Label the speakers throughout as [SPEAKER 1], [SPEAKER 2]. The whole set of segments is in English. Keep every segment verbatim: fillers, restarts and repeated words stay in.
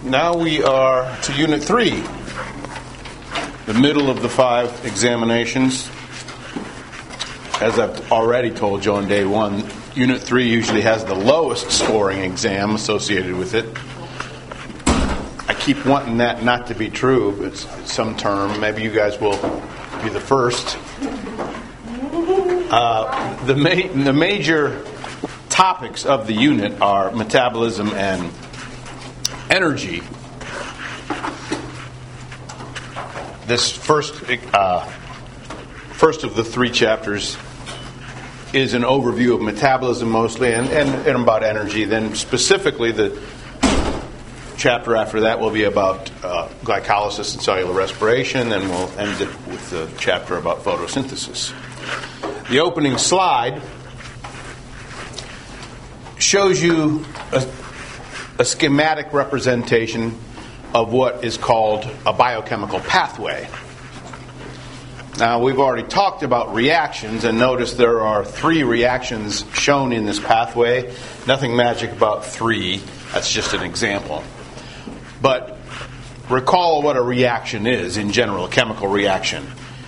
[SPEAKER 1] Now we are to Unit three, the middle of the five examinations. As I've already told you on day one, Unit three usually has the lowest scoring exam associated with it. I keep wanting that not to be true, but some term, maybe you guys will be the first. Uh, the, ma- the major topics of the unit are metabolism and energy. This first uh, first of the three chapters is an overview of metabolism mostly, and, and, and about energy. Then specifically, the chapter after that will be about uh, glycolysis and cellular respiration, and we'll end it with the chapter about photosynthesis. The opening slide shows you a a schematic representation of what is called a biochemical pathway. Now, we've already talked about reactions, and notice there are three reactions shown in this pathway. Nothing magic about three. That's just an example. But recall what a reaction is in general, a chemical reaction.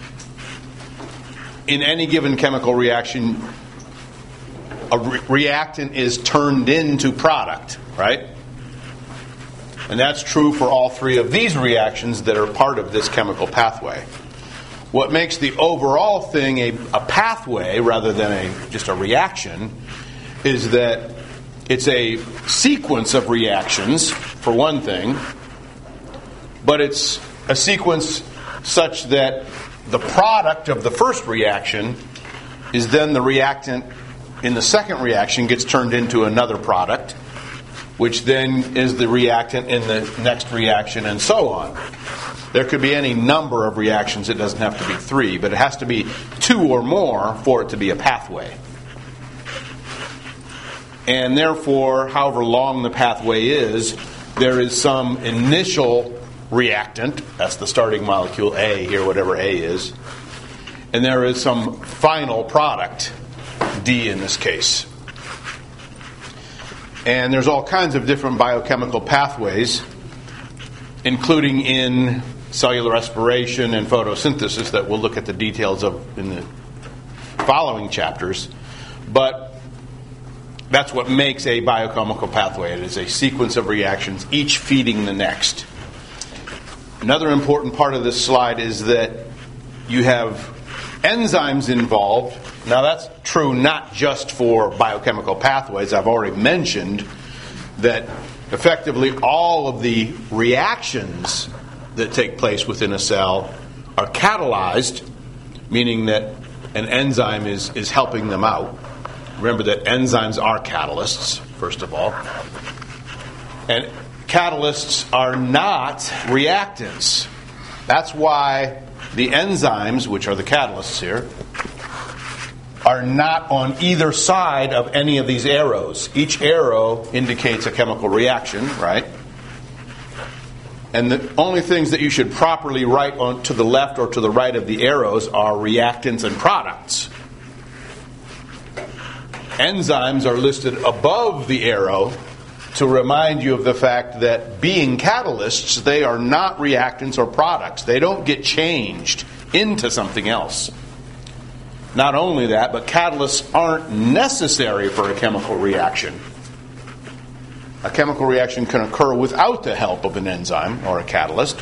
[SPEAKER 1] In any given chemical reaction, a re- reactant is turned into product, right? And that's true for all three of these reactions that are part of this chemical pathway. What makes the overall thing a, a pathway rather than a just a reaction is that it's a sequence of reactions, for one thing, but it's a sequence such that the product of the first reaction is then the reactant in the second reaction gets turned into another product, which then is the reactant in the next reaction, and so on. There could be any number of reactions. It doesn't have to be three, but it has to be two or more for it to be a pathway. And therefore, however long the pathway is, there is some initial reactant, that's the starting molecule A here, whatever A is, and there is some final product, D in this case. And there's all kinds of different biochemical pathways, including in cellular respiration and photosynthesis that we'll look at the details of in the following chapters. But that's what makes a biochemical pathway. It is a sequence of reactions, each feeding the next. Another important part of this slide is that you have enzymes involved. Now that's true not just for biochemical pathways. I've already mentioned that effectively all of the reactions that take place within a cell are catalyzed, meaning that an enzyme is, is helping them out. Remember that enzymes are catalysts, first of all. And catalysts are not reactants. That's why the enzymes, which are the catalysts here, are not on either side of any of these arrows. Each arrow indicates a chemical reaction, right? And the only things that you should properly write on to the left or to the right of the arrows are reactants and products. Enzymes are listed above the arrow to remind you of the fact that being catalysts, they are not reactants or products. They don't get changed into something else. Not only that, but catalysts aren't necessary for a chemical reaction. A chemical reaction can occur without the help of an enzyme or a catalyst.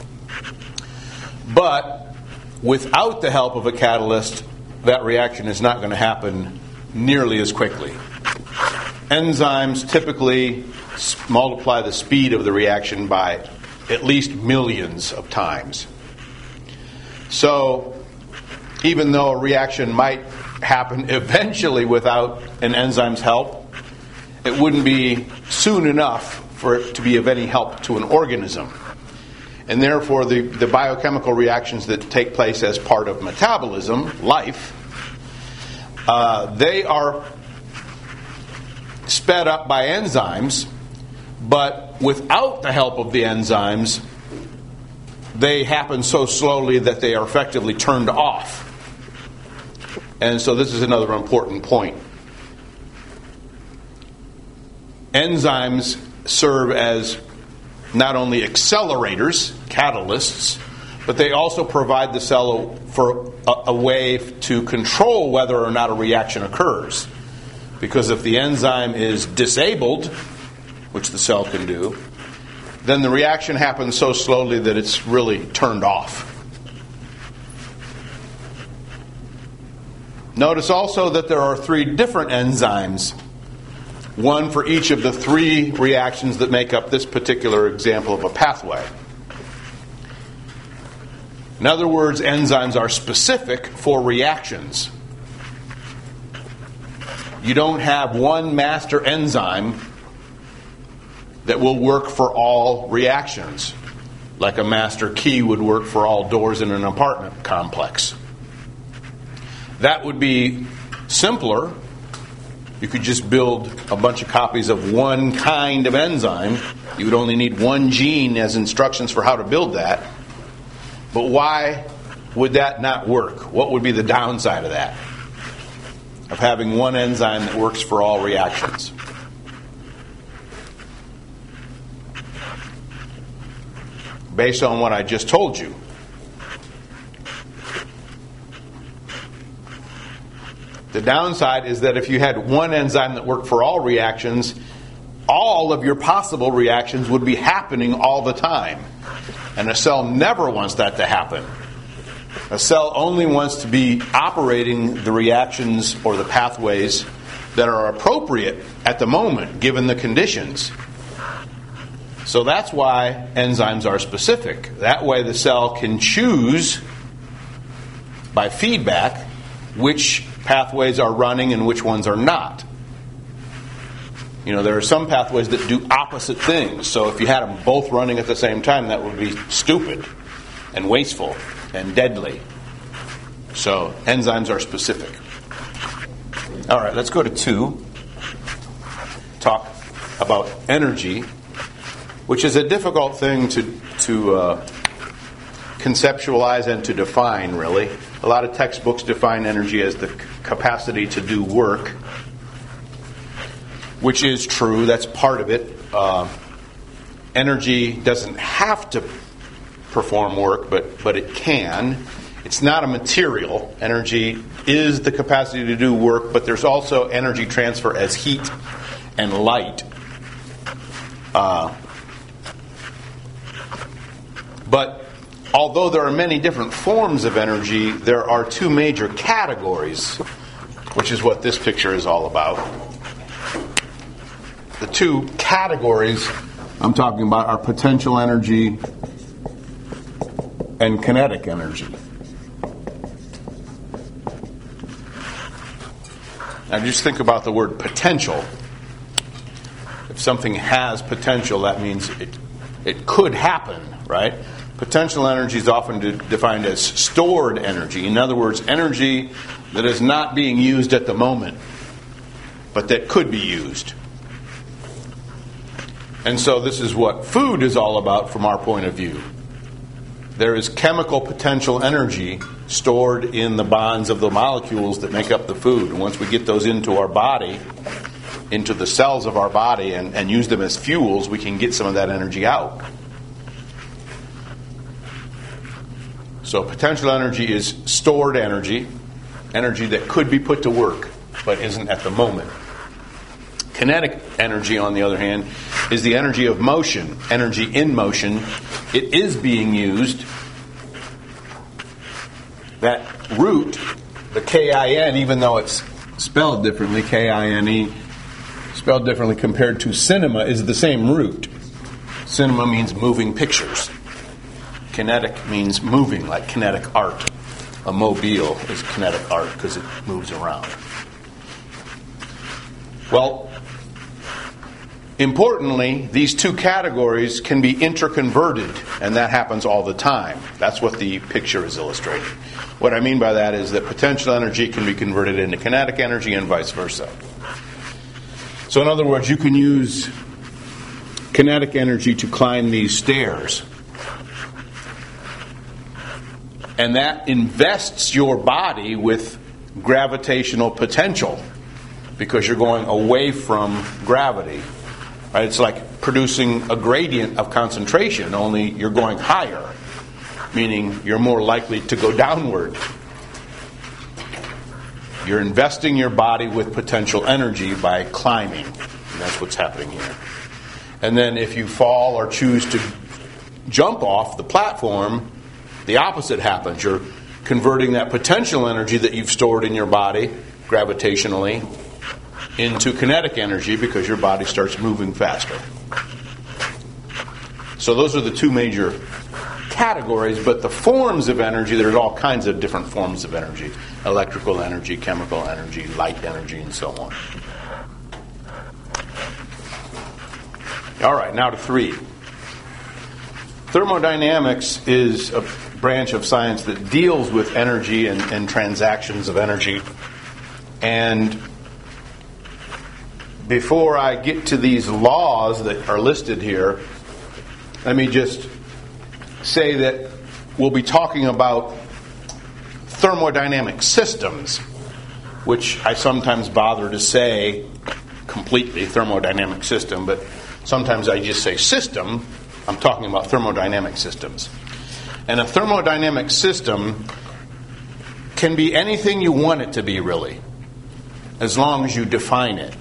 [SPEAKER 1] But without the help of a catalyst, that reaction is not going to happen nearly as quickly. Enzymes typically multiply the speed of the reaction by at least millions of times. So, even though a reaction might happen eventually without an enzyme's help, it wouldn't be soon enough for it to be of any help to an organism. And therefore, the, the biochemical reactions that take place as part of metabolism, life, uh, they are sped up by enzymes, but without the help of the enzymes, they happen so slowly that they are effectively turned off. And so this is another important point. Enzymes serve as not only accelerators, catalysts, but they also provide the cell for a, a way to control whether or not a reaction occurs. Because if the enzyme is disabled, which the cell can do, then the reaction happens so slowly that it's really turned off. Notice also that there are three different enzymes, one for each of the three reactions that make up this particular example of a pathway. In other words, enzymes are specific for reactions. You don't have one master enzyme that will work for all reactions, like a master key would work for all doors in an apartment complex. That would be simpler. You could just build a bunch of copies of one kind of enzyme. You would only need one gene as instructions for how to build that. But why would that not work? What would be the downside of that? Of having one enzyme that works for all reactions? Based on what I just told you. The downside is that if you had one enzyme that worked for all reactions, all of your possible reactions would be happening all the time. And a cell never wants that to happen. A cell only wants to be operating the reactions or the pathways that are appropriate at the moment, given the conditions. So that's why enzymes are specific. That way the cell can choose by feedback which pathways are running and which ones are not. You know, there are some pathways that do opposite things. So if you had them both running at the same time, that would be stupid and wasteful and deadly. So enzymes are specific. All right, let's go to two. Talk about energy, which is a difficult thing to to uh, conceptualize and to define, really. A lot of textbooks define energy as the c- capacity to do work, which is true. That's part of it. Uh, energy doesn't have to perform work, but, but it can. It's not a material. Energy is the capacity to do work, but there's also energy transfer as heat and light. Uh, but although there are many different forms of energy, there are two major categories, which is what this picture is all about. The two categories I'm talking about are potential energy and kinetic energy. Now just think about the word potential. If something has potential, that means it, it could happen, right? Potential energy is often de- defined as stored energy. In other words, energy that is not being used at the moment, but that could be used. And so this is what food is all about from our point of view. There is chemical potential energy stored in the bonds of the molecules that make up the food. And once we get those into our body, into the cells of our body, and, and use them as fuels, we can get some of that energy out. So potential energy is stored energy, energy that could be put to work, but isn't at the moment. Kinetic energy, on the other hand, is the energy of motion, energy in motion. It is being used. That root, the K I N, even though it's spelled differently, K I N E, spelled differently compared to cinema, is the same root. Cinema means moving pictures. Kinetic means moving, like kinetic art. A mobile is kinetic art because it moves around. Well, importantly, these two categories can be interconverted, and that happens all the time. That's what the picture is illustrating. What I mean by that is that potential energy can be converted into kinetic energy and vice versa. So in other words, you can use kinetic energy to climb these stairs. And that invests your body with gravitational potential because you're going away from gravity. Right? It's like producing a gradient of concentration, only you're going higher, meaning you're more likely to go downward. You're investing your body with potential energy by climbing. And that's what's happening here. And then if you fall or choose to jump off the platform, the opposite happens. You're converting that potential energy that you've stored in your body gravitationally into kinetic energy because your body starts moving faster. So those are the two major categories, but the forms of energy, there's all kinds of different forms of energy. Electrical energy, chemical energy, light energy, and so on. All right, now to three. Thermodynamics is a branch of science that deals with energy and, and transactions of energy. And before I get to these laws that are listed here, let me just say that we'll be talking about thermodynamic systems, which I sometimes bother to say completely thermodynamic system, but sometimes I just say system. I'm talking about thermodynamic systems. And a thermodynamic system can be anything you want it to be, really, as long as you define it.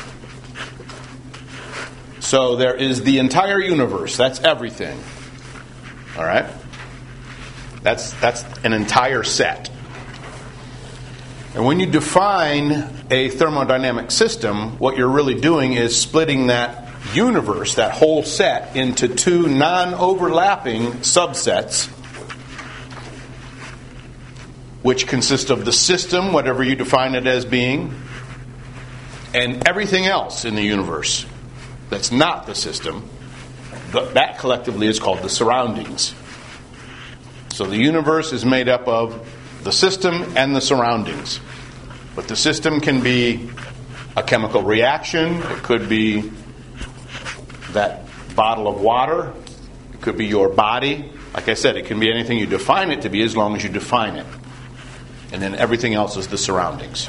[SPEAKER 1] So there is the entire universe. That's everything. All right? That's that's an entire set. And when you define a thermodynamic system, what you're really doing is splitting that universe, that whole set, into two non-overlapping subsets, which consist of the system, whatever you define it as being, and everything else in the universe that's not the system. That collectively is called the surroundings. So the universe is made up of the system and the surroundings. But the system can be a chemical reaction. It could be that bottle of water. It could be your body. Like I said, it can be anything you define it to be as long as you define it. And then everything else is the surroundings.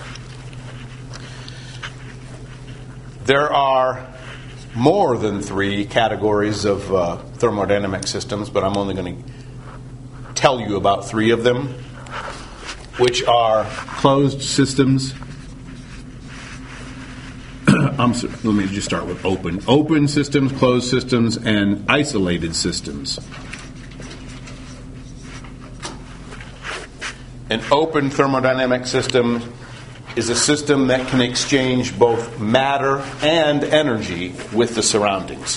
[SPEAKER 1] There are more than three categories of uh, thermodynamic systems, but I'm only going to tell you about three of them, which are closed systems. I'm sorry, let me just start with open. Open systems, closed systems, and isolated systems. An open thermodynamic system is a system that can exchange both matter and energy with the surroundings.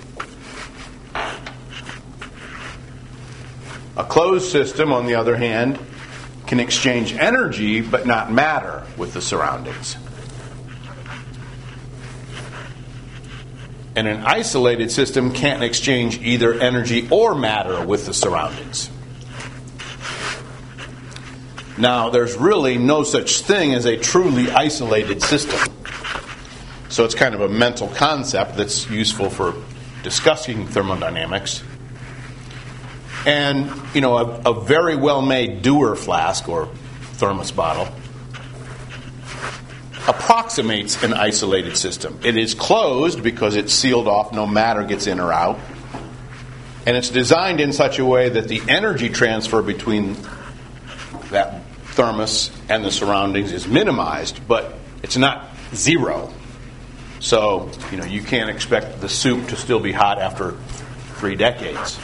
[SPEAKER 1] A closed system, on the other hand, can exchange energy but not matter with the surroundings. And an isolated system can't exchange either energy or matter with the surroundings. Now, there's really no such thing as a truly isolated system. So it's kind of a mental concept that's useful for discussing thermodynamics. And, you know, a, a very well-made Dewar flask or thermos bottle approximates an isolated system. It is closed because it's sealed off, no matter gets in or out. And it's designed in such a way that the energy transfer between that thermos and the surroundings is minimized, but it's not zero. So, you know, you can't expect the soup to still be hot after three decades.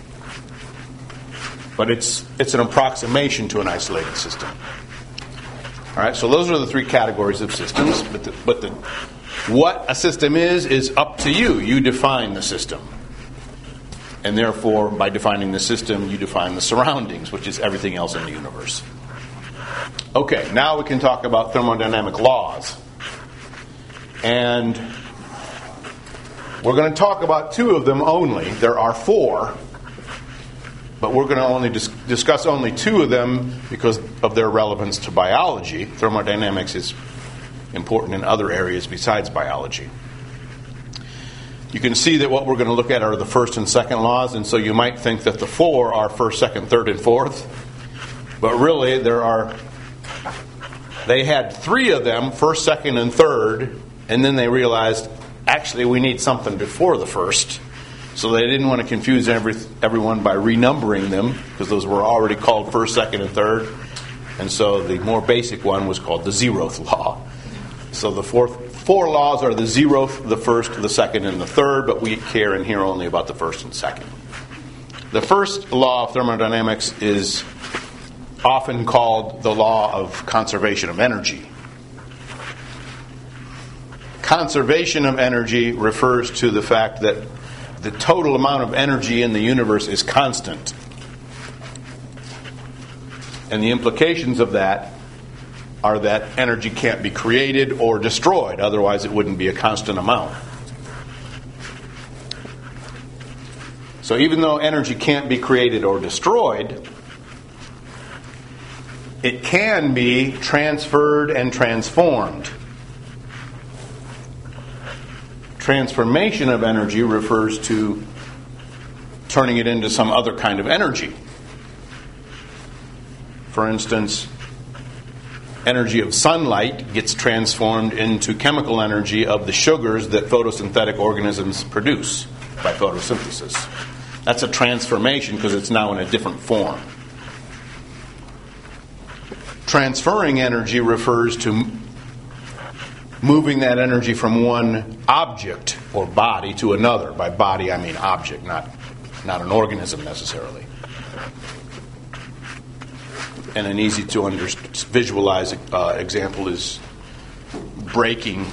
[SPEAKER 1] But it's it's an approximation to an isolated system. All right, so those are the three categories of systems. But the, but the what a system is is up to you. You define the system. And therefore, by defining the system, you define the surroundings, which is everything else in the universe. Okay, now we can talk about thermodynamic laws. And we're going to talk about two of them only. There are four, but we're going to only dis- discuss only two of them because of their relevance to biology. Thermodynamics is important in other areas besides biology. You can see that what we're going to look at are the first and second laws, and so you might think that the four are first, second, third, and fourth. But really, there are... They had three of them, first, second, and third, and then they realized actually we need something before the first. So they didn't want to confuse every, everyone by renumbering them, because those were already called first, second, and third. And so the more basic one was called the zeroth law. So the fourth, four laws are the zeroth, the first, the second, and the third, but we care in here only about the first and second. The first law of thermodynamics is often called the law of conservation of energy. Conservation of energy refers to the fact that the total amount of energy in the universe is constant. And the implications of that are that energy can't be created or destroyed, otherwise it wouldn't be a constant amount. So even though energy can't be created or destroyed, it can be transferred and transformed. Transformation of energy refers to turning it into some other kind of energy. For instance, energy of sunlight gets transformed into chemical energy of the sugars that photosynthetic organisms produce by photosynthesis. That's a transformation because it's now in a different form. Transferring energy refers to moving that energy from one object or body to another. By body, I mean object, not, not an organism necessarily. And an easy to under, visualize uh, example is breaking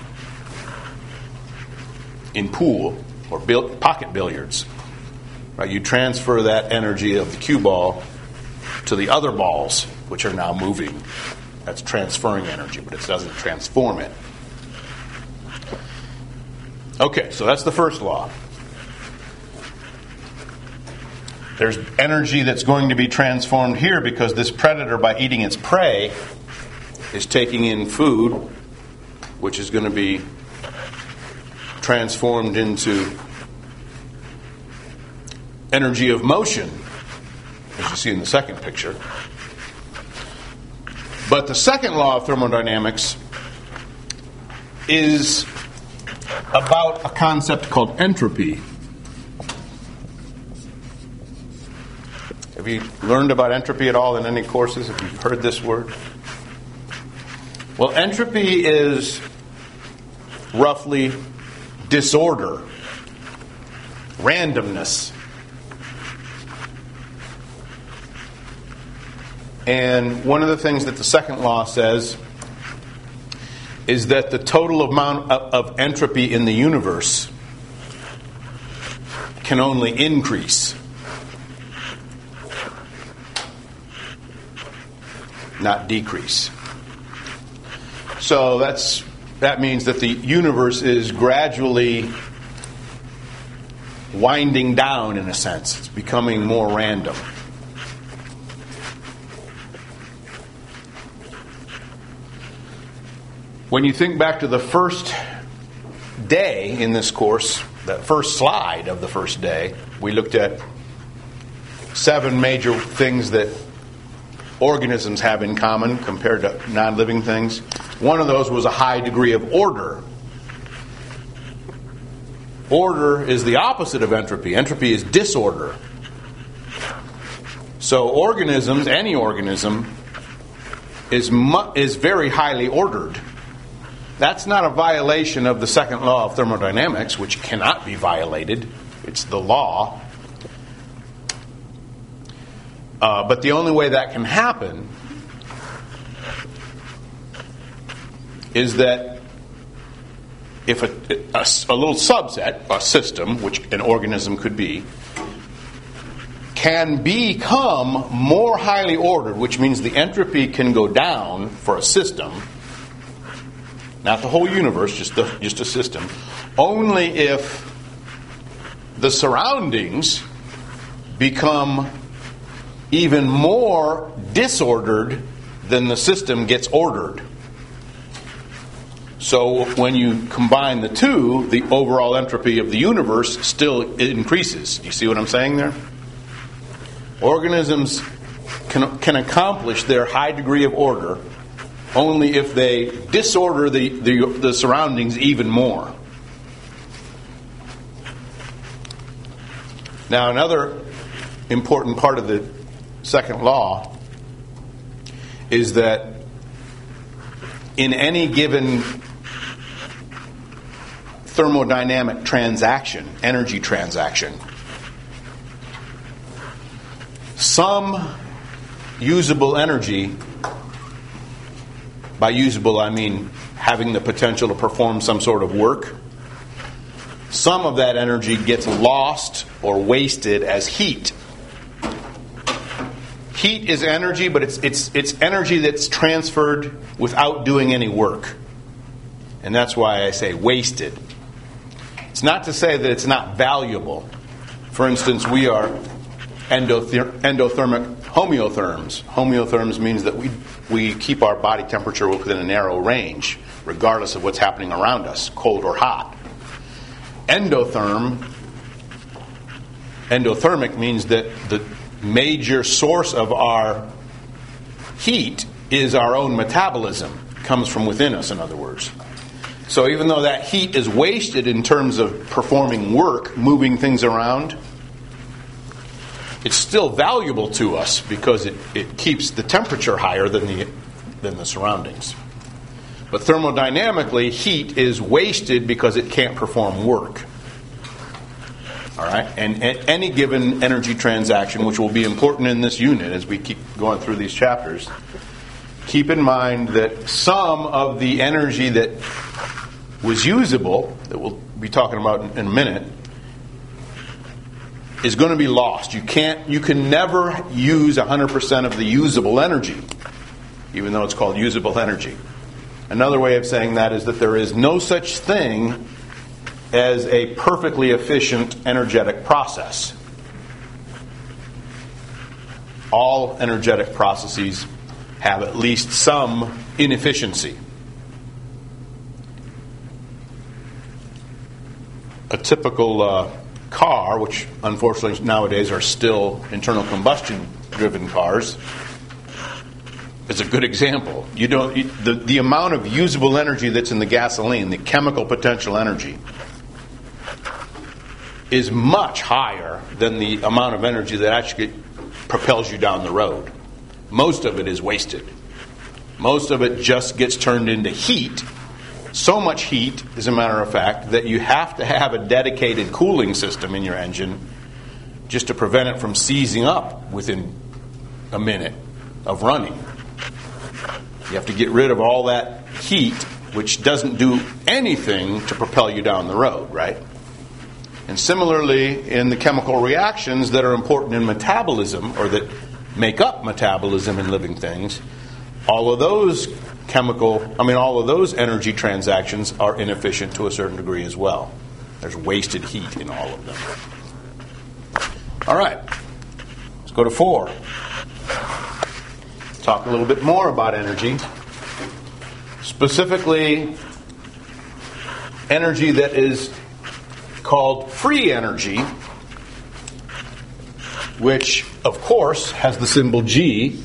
[SPEAKER 1] in pool or bil- pocket billiards. Right? You transfer that energy of the cue ball to the other balls, which are now moving. That's transferring energy, but it doesn't transform it. Okay, so that's the first law. There's energy that's going to be transformed here because this predator, by eating its prey, is taking in food, which is going to be transformed into energy of motion, as you see in the second picture. But the second law of thermodynamics is about a concept called entropy. Have you learned about entropy at all in any courses? Have you heard this word? Well, entropy is roughly disorder, randomness. And one of the things that the second law says is that the total amount of entropy in the universe can only increase, not decrease. So that's that means that the universe is gradually winding down in a sense. It's becoming more random. When you think back to the first day in this course, that first slide of the first day, we looked at seven major things that organisms have in common compared to non-living things. One of those was a high degree of order. Order is the opposite of entropy. Entropy is disorder. So organisms, any organism, is mu- is very highly ordered. That's not a violation of the second law of thermodynamics, which cannot be violated. It's the law. Uh, but the only way that can happen is that if a, a, a little subset, a system, which an organism could be, can become more highly ordered, which means the entropy can go down for a system, not the whole universe, just the, just a system, only if the surroundings become even more disordered than the system gets ordered. So when you combine the two, the overall entropy of the universe still increases. Do you see what I'm saying there? Organisms can, can accomplish their high degree of order only if they disorder the, the, the surroundings even more. Now, another important part of the second law is that in any given thermodynamic transaction, energy transaction, some usable energy, by usable I mean having the potential to perform some sort of work, some of that energy gets lost or wasted as heat. Heat is energy, but it's it's it's energy that's transferred without doing any work. And that's why I say wasted. It's not to say that it's not valuable. For instance, we are endother- endothermic homeotherms. Homeotherms means that we we keep our body temperature within a narrow range, regardless of what's happening around us, cold or hot. Endotherm, endothermic means that the major source of our heat is our own metabolism. It comes from within us, in other words. So even though that heat is wasted in terms of performing work, moving things around, it's still valuable to us because it, it keeps the temperature higher than the than the surroundings. But thermodynamically, heat is wasted because it can't perform work. All right? And at any given energy transaction, which will be important in this unit as we keep going through these chapters, keep in mind that some of the energy that was usable, that we'll be talking about in, in a minute, is going to be lost. You can't, you can never use one hundred percent of the usable energy, even though it's called usable energy. Another way of saying that is that there is no such thing as a perfectly efficient energetic process. All energetic processes have at least some inefficiency. A typical uh, car, which unfortunately nowadays are still internal combustion driven cars, is a good example. You don't you, the the amount of usable energy that's in the gasoline, the chemical potential energy, is much higher than the amount of energy that actually propels you down the road. Most of it is wasted. Most of it just gets turned into heat. So much heat, as a matter of fact, that you have to have a dedicated cooling system in your engine just to prevent it from seizing up within a minute of running. You have to get rid of all that heat, which doesn't do anything to propel you down the road, right? And similarly, in the chemical reactions that are important in metabolism, or that make up metabolism in living things, all of those chemical, I mean, all of those energy transactions are inefficient to a certain degree as well. There's wasted heat in all of them. All right, let's go to four. Talk a little bit more about energy. Specifically, energy that is called free energy, which, of course, has the symbol G.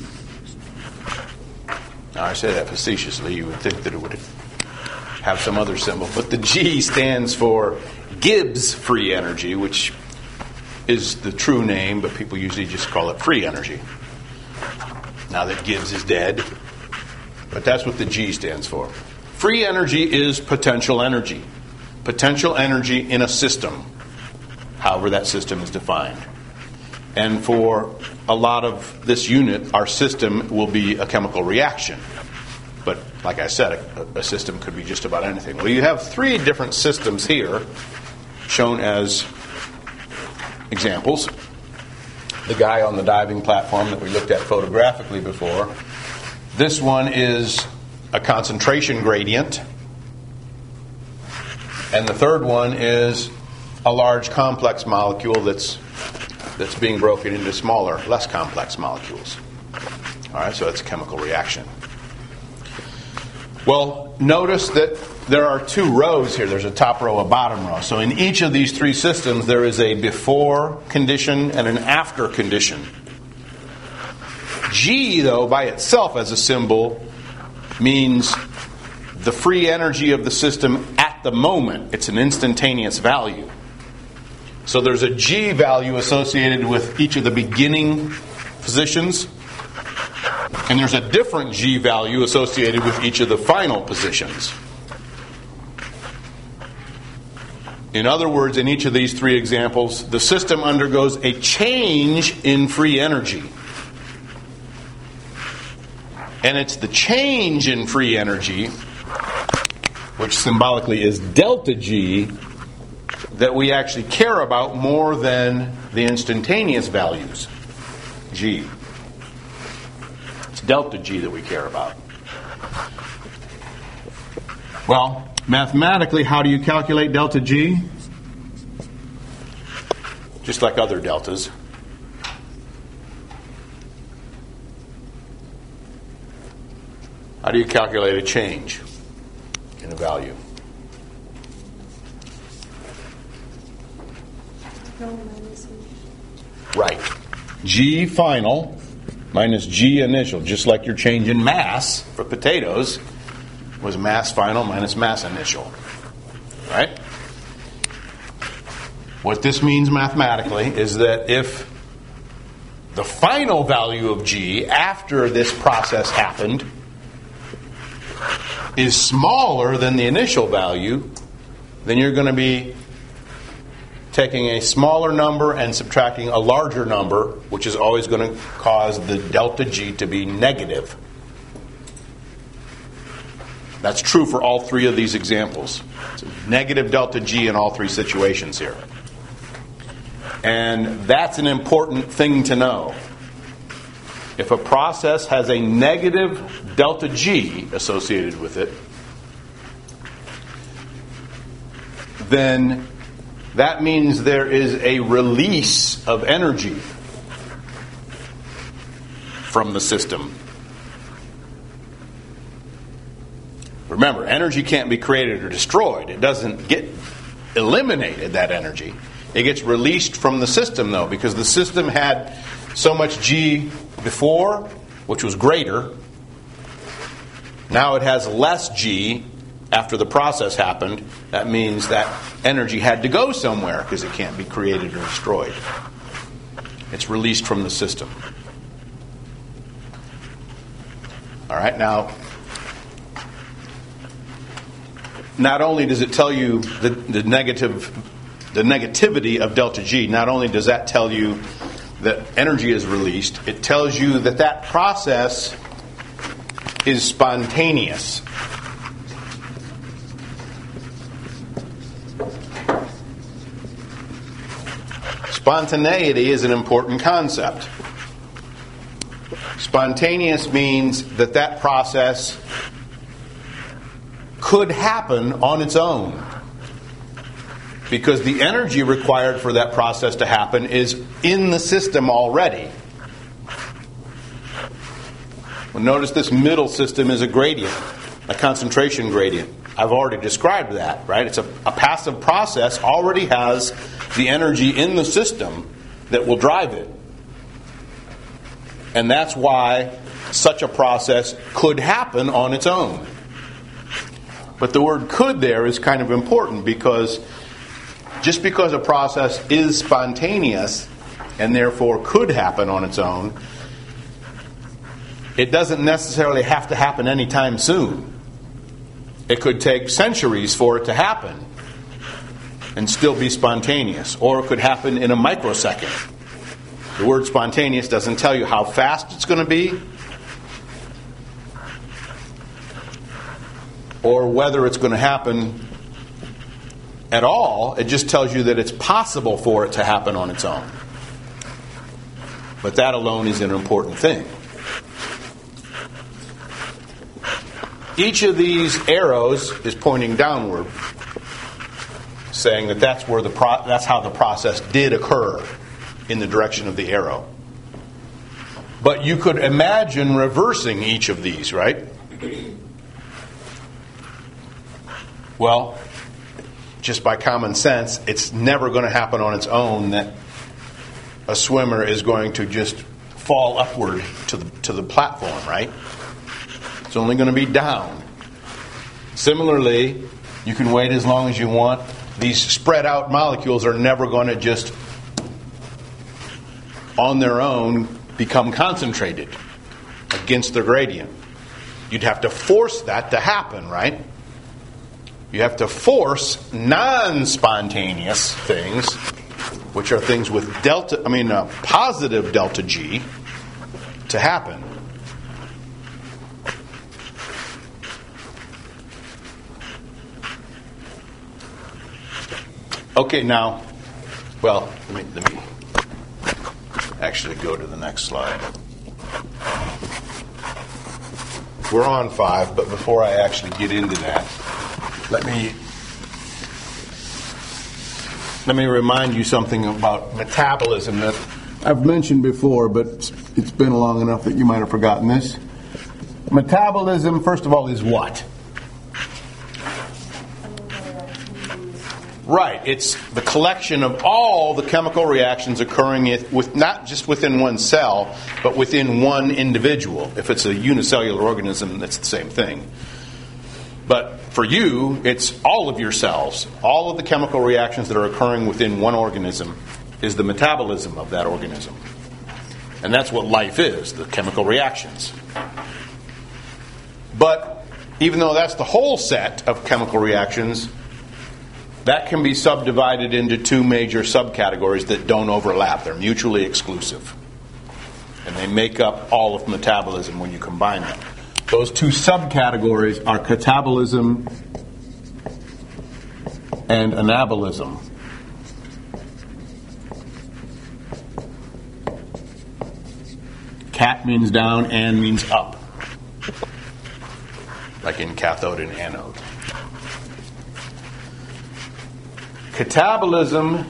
[SPEAKER 1] Now, I say that facetiously. You would think that it would have some other symbol. But the G stands for Gibbs free energy, which is the true name, but people usually just call it free energy, now that Gibbs is dead. But that's what the G stands for. Free energy is potential energy. Potential energy in a system, however that system is defined. And for a lot of this unit, our system will be a chemical reaction. But like I said, a, a system could be just about anything. Well, you have three different systems here shown as examples. The guy on the diving platform that we looked at photographically before. This one is a concentration gradient. And the third one is a large complex molecule that's that's being broken into smaller, less complex molecules. All right, so that's a chemical reaction. Well, notice that there are two rows here. There's a top row, a bottom row. So in each of these three systems, there is a before condition and an after condition. G, though, by itself as a symbol, means the free energy of the system at the moment. It's an instantaneous value. So there's a G value associated with each of the beginning positions, and there's a different G value associated with each of the final positions. In other words, in each of these three examples, the system undergoes a change in free energy. And it's the change in free energy, which symbolically is delta G, that we actually care about more than the instantaneous values, G. It's delta G that we care about. Well, mathematically, how do you calculate delta G? Just like other deltas. How do you calculate a change in a value? Right. G final minus G initial, just like your change in mass for potatoes was mass final minus mass initial. Right? What this means mathematically is that if the final value of G after this process happened is smaller than the initial value, then you're going to be taking a smaller number and subtracting a larger number, which is always going to cause the delta G to be negative. That's true for all three of these examples. It's a negative delta G in all three situations here. And that's an important thing to know. If a process has a negative delta G associated with it, then that means there is a release of energy from the system. Remember, energy can't be created or destroyed. It doesn't get eliminated, that energy. It gets released from the system, though, because the system had so much G before, which was greater. Now it has less G after the process happened. That means that energy had to go somewhere because it can't be created or destroyed. It's released from the system. All right, now, not only does it tell you the, the negative, the negativity of delta G, not only does that tell you that energy is released, it tells you that that process is spontaneous. Spontaneity is an important concept. Spontaneous means that that process could happen on its own, because the energy required for that process to happen is in the system already. Well, notice this middle system is a gradient, a concentration gradient. I've already described that, right? It's a, a passive process, already has the energy in the system that will drive it. And that's why such a process could happen on its own. But the word could there is kind of important, because just because a process is spontaneous and therefore could happen on its own, it doesn't necessarily have to happen anytime soon. It could take centuries for it to happen and still be spontaneous, or it could happen in a microsecond. The word spontaneous doesn't tell you how fast it's going to be or whether it's going to happen at all. It just tells you that it's possible for it to happen on its own. But that alone is an important thing. Each of these arrows is pointing downward, saying that that's where the pro- that's how the process did occur, in the direction of the arrow. But you could imagine reversing each of these, right? Well, just by common sense, it's never going to happen on its own that a swimmer is going to just fall upward to the to the platform, right? It's only going to be down. Similarly, you can wait as long as you want these spread out molecules are never going to just on their own become concentrated against the gradient. You'd have to force that to happen, right? You have to force non-spontaneous things, which are things with delta, I mean, uh, positive delta G, to happen. Okay, now, well, let me, let me actually go to the next slide. We're on five, but before I actually get into that, let me let me remind you something about metabolism that I've mentioned before, but it's, it's been long enough that you might have forgotten this. Metabolism, first of all, is what? Right, it's the collection of all the chemical reactions occurring with not just within one cell, but within one individual. If it's a unicellular organism, that's the same thing. But for you, it's all of your cells. All of the chemical reactions that are occurring within one organism is the metabolism of that organism. And that's what life is, the chemical reactions. But even though that's the whole set of chemical reactions, that can be subdivided into two major subcategories that don't overlap. They're mutually exclusive. And they make up all of metabolism when you combine them. Those two subcategories are catabolism and anabolism. Cat means down, and means up. Like in cathode and anode. Catabolism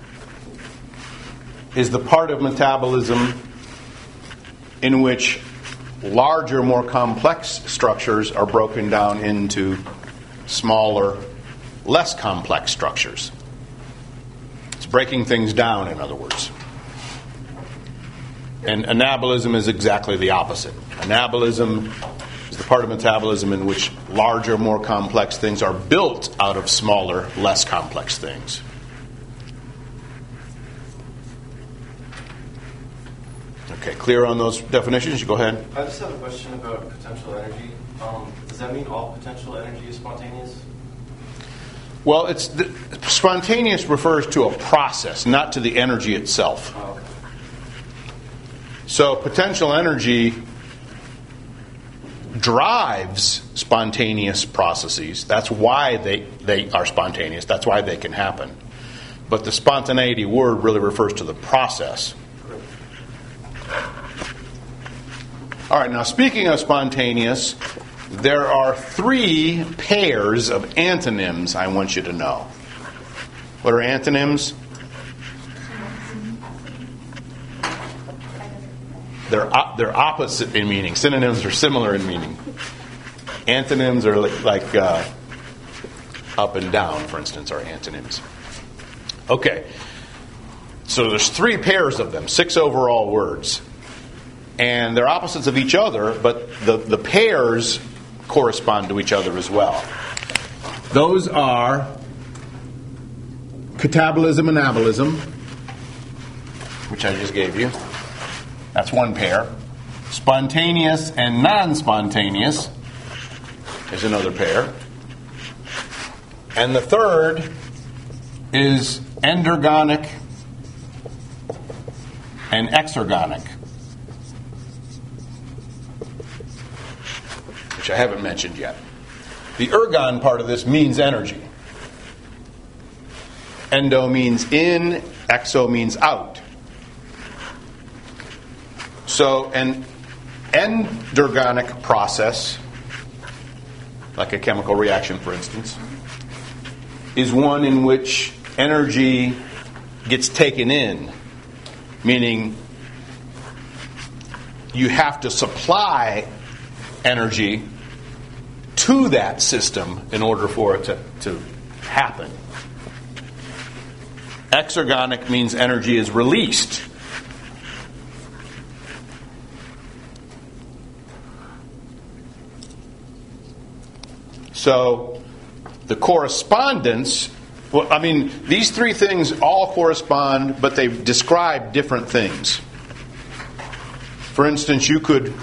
[SPEAKER 1] is the part of metabolism in which larger, more complex structures are broken down into smaller, less complex structures. It's breaking things down, in other words. And anabolism is exactly the opposite. Anabolism is the part of metabolism in which larger, more complex things are built out of smaller, less complex things. Okay, clear on those definitions? You go ahead.
[SPEAKER 2] I just have a question about potential energy. Um, does that mean all potential energy is spontaneous?
[SPEAKER 1] Well, it's the, spontaneous refers to a process, not to the energy itself.
[SPEAKER 2] Oh, okay.
[SPEAKER 1] So potential energy drives spontaneous processes. That's why they, they are spontaneous. That's why they can happen. But the spontaneity word really refers to the process. All right, now speaking of spontaneous, there are three pairs of antonyms I want you to know. What are antonyms? They're op- they're opposite in meaning. Synonyms are similar in meaning. Antonyms are like, like uh, up and down, for instance, are antonyms. Okay, so there's three pairs of them, six overall words. And they're opposites of each other, but the, the pairs correspond to each other as well. Those are catabolism and anabolism, which I just gave you. That's one pair. Spontaneous and non-spontaneous is another pair. And the third is endergonic and exergonic, which I haven't mentioned yet. The ergon part of this means energy. Endo means in, exo means out. So an endergonic process, like a chemical reaction, for instance, is one in which energy gets taken in, meaning you have to supply energy to that system in order for it to, to happen. Exergonic means energy is released. So the correspondence Well, I mean, these three things all correspond, but they describe different things. For instance, you could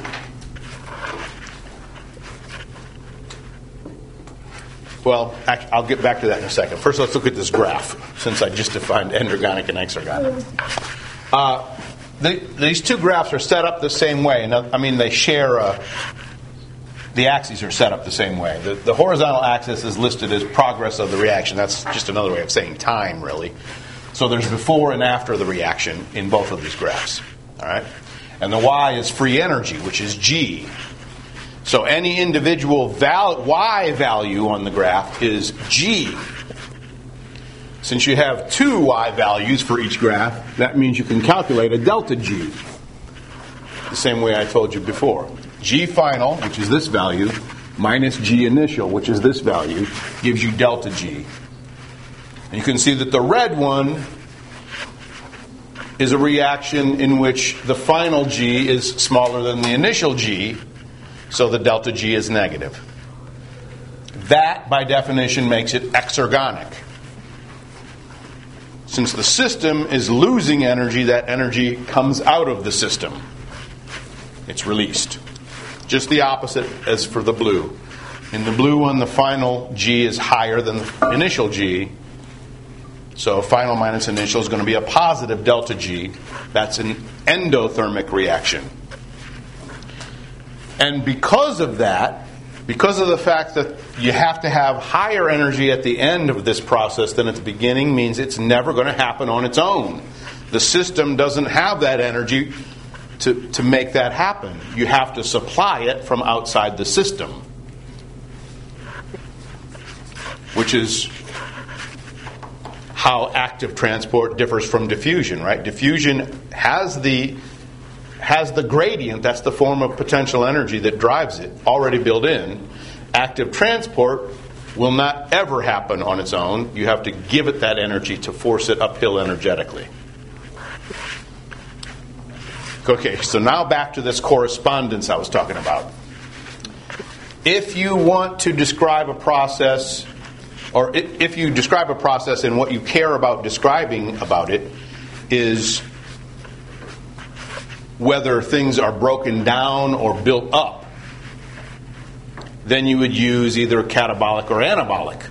[SPEAKER 1] well, actually, I'll get back to that in a second. First, let's look at this graph, since I just defined endergonic and exergonic. Uh, the, these two graphs are set up the same way. And, I mean, they share... Uh, The axes are set up the same way. The, the horizontal axis is listed as progress of the reaction. That's just another way of saying time, really. So there's before and after the reaction in both of these graphs. All right? And the y is free energy, which is G. So any individual val- y value on the graph is G. Since you have two y values for each graph, that means you can calculate a delta G. The same way I told you before. G final, which is this value, minus G initial, which is this value, gives you delta G. And you can see that the red one is a reaction in which the final G is smaller than the initial G, so the delta G is negative. That, by definition, makes it exergonic. Since the system is losing energy, that energy comes out of the system. It's released. Just the opposite as for the blue. In the blue one, the final G is higher than the initial G. So final minus initial is going to be a positive delta G. That's an endothermic reaction. And because of that, because of the fact that you have to have higher energy at the end of this process than at the beginning, means it's never going to happen on its own. The system doesn't have that energy To, to make that happen. You have to supply it from outside the system, which is how active transport differs from diffusion, right? Diffusion has the has the gradient, that's the form of potential energy that drives it, already built in. Active transport will not ever happen on its own. You have to give it that energy to force it uphill energetically. Okay, so now back to this correspondence I was talking about. If you want to describe a process, or if you describe a process and what you care about describing about it is whether things are broken down or built up, then you would use either catabolic or anabolic.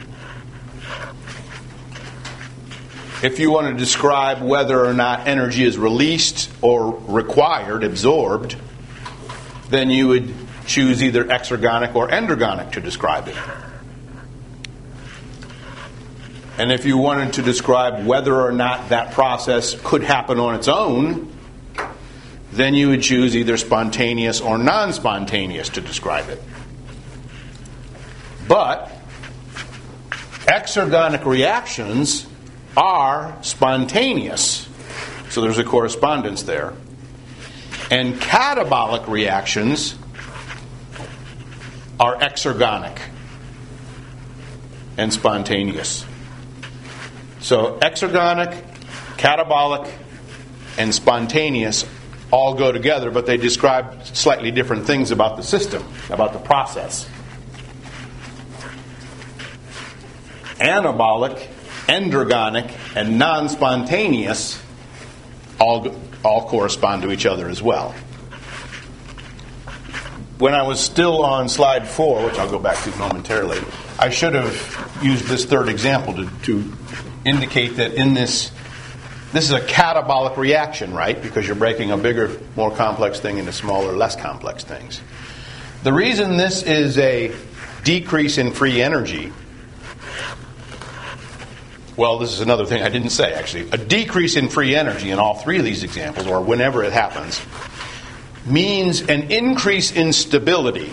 [SPEAKER 1] If you want to describe whether or not energy is released or required, absorbed, then you would choose either exergonic or endergonic to describe it. And if you wanted to describe whether or not that process could happen on its own, then you would choose either spontaneous or non-spontaneous to describe it. But exergonic reactions are spontaneous. So there's a correspondence there. And catabolic reactions are exergonic and spontaneous. So exergonic, catabolic, and spontaneous all go together, but they describe slightly different things about the system, about the process. Anabolic, endergonic, and non-spontaneous all, all correspond to each other as well. When I was still on slide four, which I'll go back to momentarily, I should have used this third example to, to indicate that in this, this is a catabolic reaction, right? Because you're breaking a bigger, more complex thing into smaller, less complex things. The reason this is a decrease in free energy, well, this is another thing I didn't say, actually. A decrease in free energy in all three of these examples, or whenever it happens, means an increase in stability.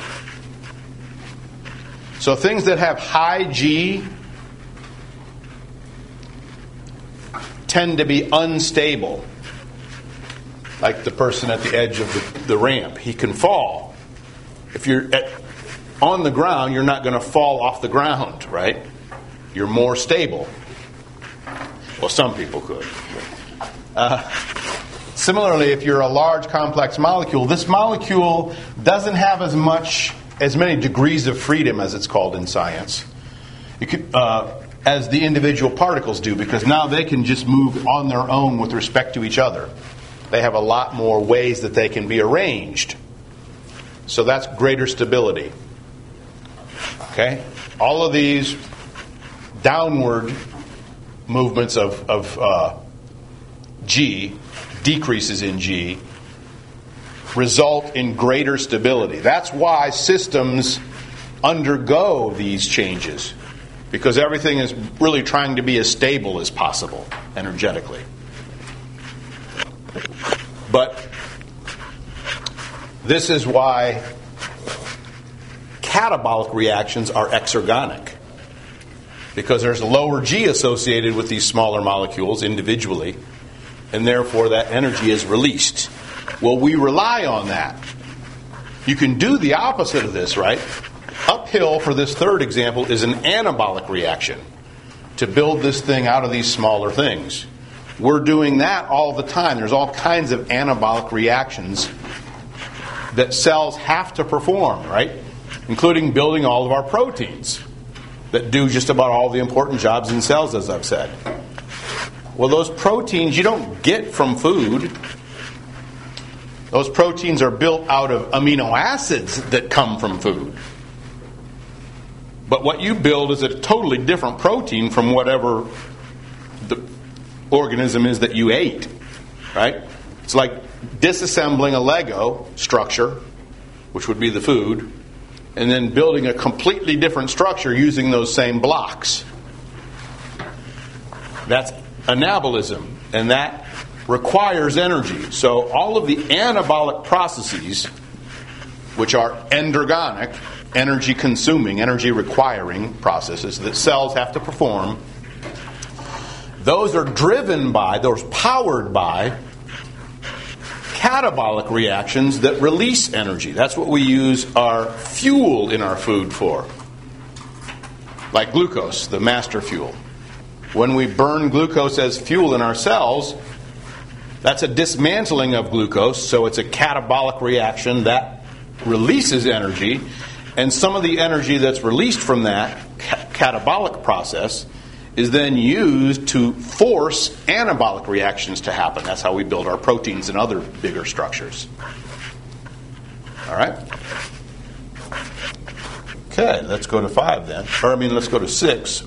[SPEAKER 1] So things that have high G tend to be unstable. Like the person at the edge of the, the ramp. He can fall. If you're at, on the ground, you're not going to fall off the ground, right? You're more stable. Well, some people could. Uh, similarly, if you're a large complex molecule, this molecule doesn't have as much, as many degrees of freedom as it's called in science. You could, uh, as the individual particles do, because now they can just move on their own with respect to each other. They have a lot more ways that they can be arranged. So that's greater stability. Okay? All of these downward movements of, of uh, G, decreases in G, result in greater stability. That's why systems undergo these changes, because everything is really trying to be as stable as possible energetically. But this is why catabolic reactions are exergonic, because there's a lower G associated with these smaller molecules individually, and therefore that energy is released. Well, we rely on that. You can do the opposite of this, right? Uphill, for this third example, is an anabolic reaction to build this thing out of these smaller things. We're doing that all the time. There's all kinds of anabolic reactions that cells have to perform, right? Including building all of our proteins that do just about all the important jobs in cells, as I've said. Well, those proteins you don't get from food. Those proteins are built out of amino acids that come from food. But what you build is a totally different protein from whatever the organism is that you ate, right? It's like disassembling a Lego structure, which would be the food, and then building a completely different structure using those same blocks. That's anabolism, and that requires energy. So all of the anabolic processes, which are endergonic, energy consuming, energy requiring processes that cells have to perform, those are driven by, those powered by catabolic reactions that release energy. That's what we use our fuel in our food for. Like glucose, the master fuel. When we burn glucose as fuel in our cells, that's a dismantling of glucose, so it's a catabolic reaction that releases energy, and some of the energy that's released from that ca- catabolic process is then used to force anabolic reactions to happen. That's how we build our proteins and other bigger structures. All right? Okay, let's go to five then. Or, I mean, let's go to six.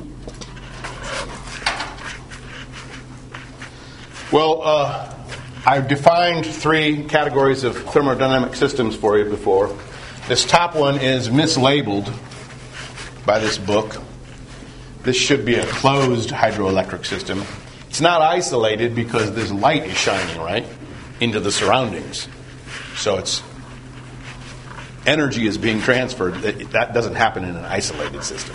[SPEAKER 1] Well, uh, I've defined three categories of thermodynamic systems for you before. This top one is mislabeled by this book. This should be a closed hydroelectric system. It's not isolated because this light is shining, right, into the surroundings. So it's energy is being transferred. That doesn't happen in an isolated system.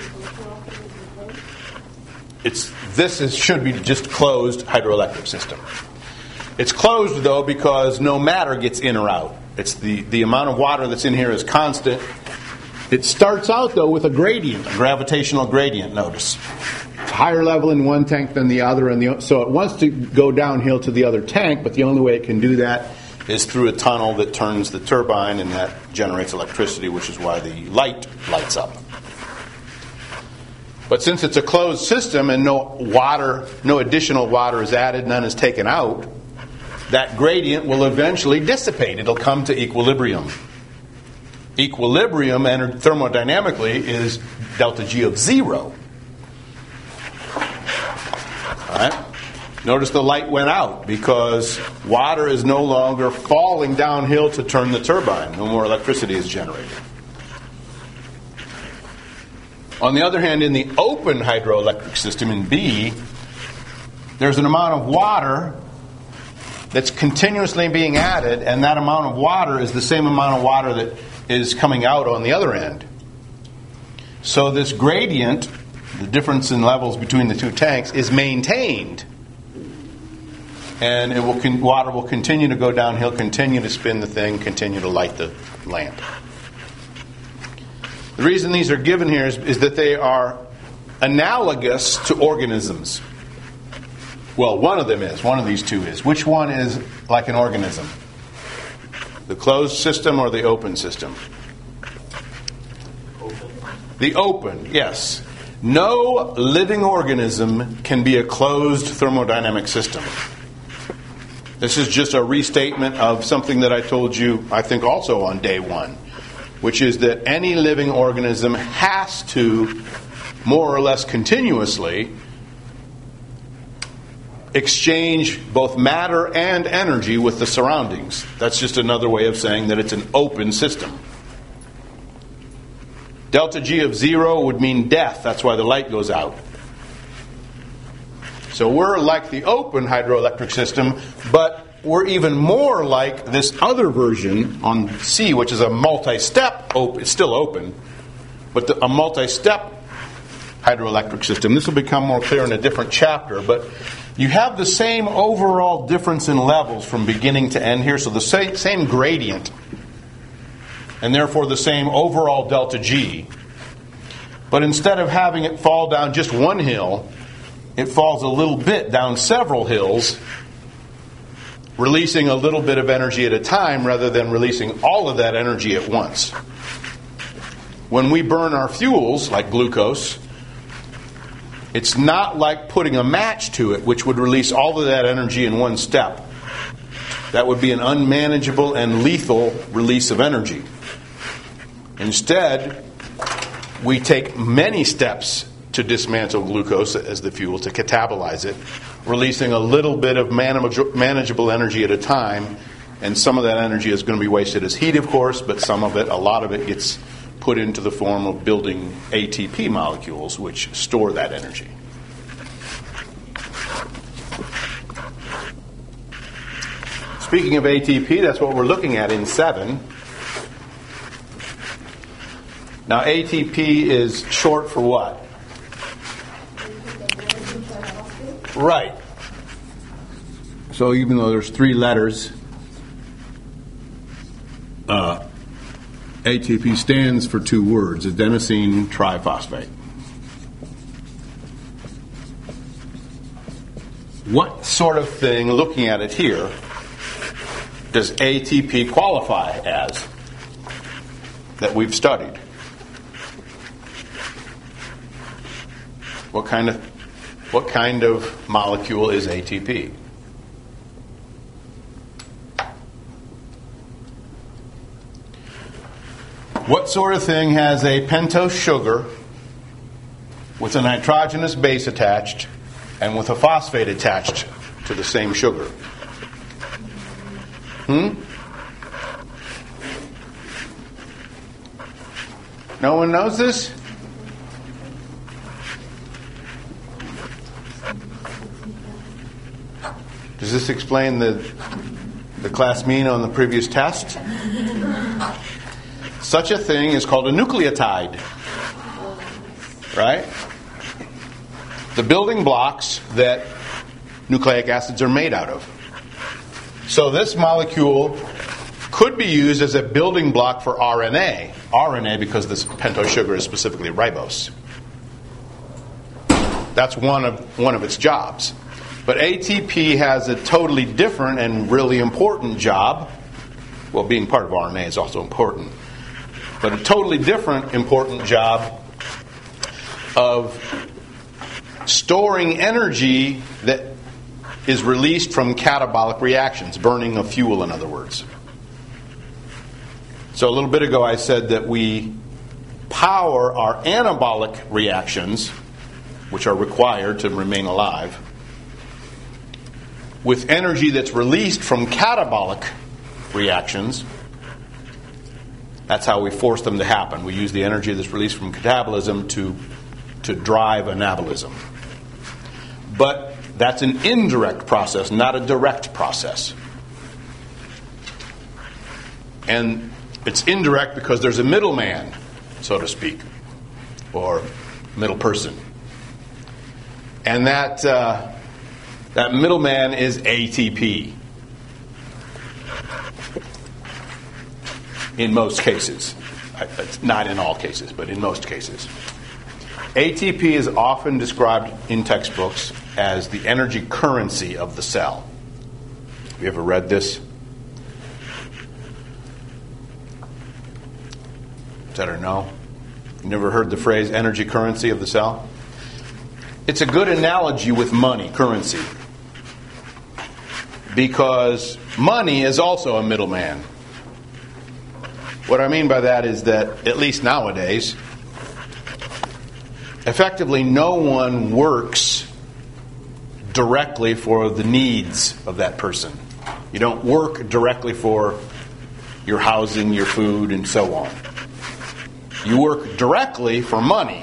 [SPEAKER 1] It's this is should be just closed hydroelectric system. It's closed, though, because no matter gets in or out. It's the, the amount of water that's in here is constant. It starts out, though, with a gradient, a gravitational gradient, notice. It's higher level in one tank than the other, and the, so it wants to go downhill to the other tank, but the only way it can do that is through a tunnel that turns the turbine, and that generates electricity, which is why the light lights up. But since it's a closed system and no water, no additional water is added, none is taken out, that gradient will eventually dissipate. It'll come to equilibrium. Equilibrium, and thermodynamically, is delta G of zero. All right? Notice the light went out because water is no longer falling downhill to turn the turbine. No more electricity is generated. On the other hand, in the open hydroelectric system, in B, there's an amount of water that's continuously being added, and that amount of water is the same amount of water that is coming out on the other end. So this gradient, the difference in levels between the two tanks, is maintained. And it will con- water will continue to go downhill, continue to spin the thing, continue to light the lamp. The reason these are given here is, is that they are analogous to organisms. Well, one of them is. One of these two is. Which one is like an organism? The closed system or the open system?
[SPEAKER 2] Open.
[SPEAKER 1] The open, yes. No living organism can be a closed thermodynamic system. This is just a restatement of something that I told you, I think, also on day one, which is that any living organism has to, more or less continuously, exchange both matter and energy with the surroundings. That's just another way of saying that it's an open system. Delta G of zero would mean death. That's why the light goes out. So we're like the open hydroelectric system, but we're even more like this other version on C, which is a multi-step open. It's still open, but the, a multi-step hydroelectric system. This will become more clear in a different chapter, but you have the same overall difference in levels from beginning to end here, so the same, same gradient, and therefore the same overall delta G. But instead of having it fall down just one hill, it falls a little bit down several hills, releasing a little bit of energy at a time rather than releasing all of that energy at once. When we burn our fuels, like glucose, it's not like putting a match to it, which would release all of that energy in one step. That would be an unmanageable and lethal release of energy. Instead, we take many steps to dismantle glucose as the fuel, to catabolize it, releasing a little bit of manageable energy at a time, and some of that energy is going to be wasted as heat, of course, but some of it, a lot of it, gets put into the form of building A T P molecules, which store that energy. Speaking of A T P, that's what we're looking at in seven. Now, A T P is short for what? Right. So even though there's three letters, uh, A T P stands for two words, adenosine triphosphate. What sort of thing, looking at it here, does A T P qualify as that we've studied? What kind of what kind of molecule is A T P? What sort of thing has a pentose sugar with a nitrogenous base attached and with a phosphate attached to the same sugar? Hmm? No one knows this? Does this explain the the class mean on the previous test? Such a thing is called a nucleotide. Right? The building blocks that nucleic acids are made out of. So this molecule could be used as a building block for R N A. R N A because this pentose sugar is specifically ribose. That's one of one of its jobs. But A T P has a totally different and really important job. Well, being part of R N A is also important. But a totally different important job of storing energy that is released from catabolic reactions, burning of fuel, in other words. So a little bit ago I said that we power our anabolic reactions, which are required to remain alive, with energy that's released from catabolic reactions. That's how we force them to happen. We use the energy that's released from catabolism to, to drive anabolism. But that's an indirect process, not a direct process. And it's indirect because there's a middleman, so to speak, or middle person. And that uh, that middleman is A T P. In most cases. It's not in all cases, but in most cases. A T P is often described in textbooks as the energy currency of the cell. Have you ever read this? Is that or no? You never heard the phrase energy currency of the cell? It's a good analogy with money, currency. Because money is also a middleman. What I mean by that is that, at least nowadays, effectively no one works directly for the needs of that person. You don't work directly for your housing, your food, and so on. You work directly for money.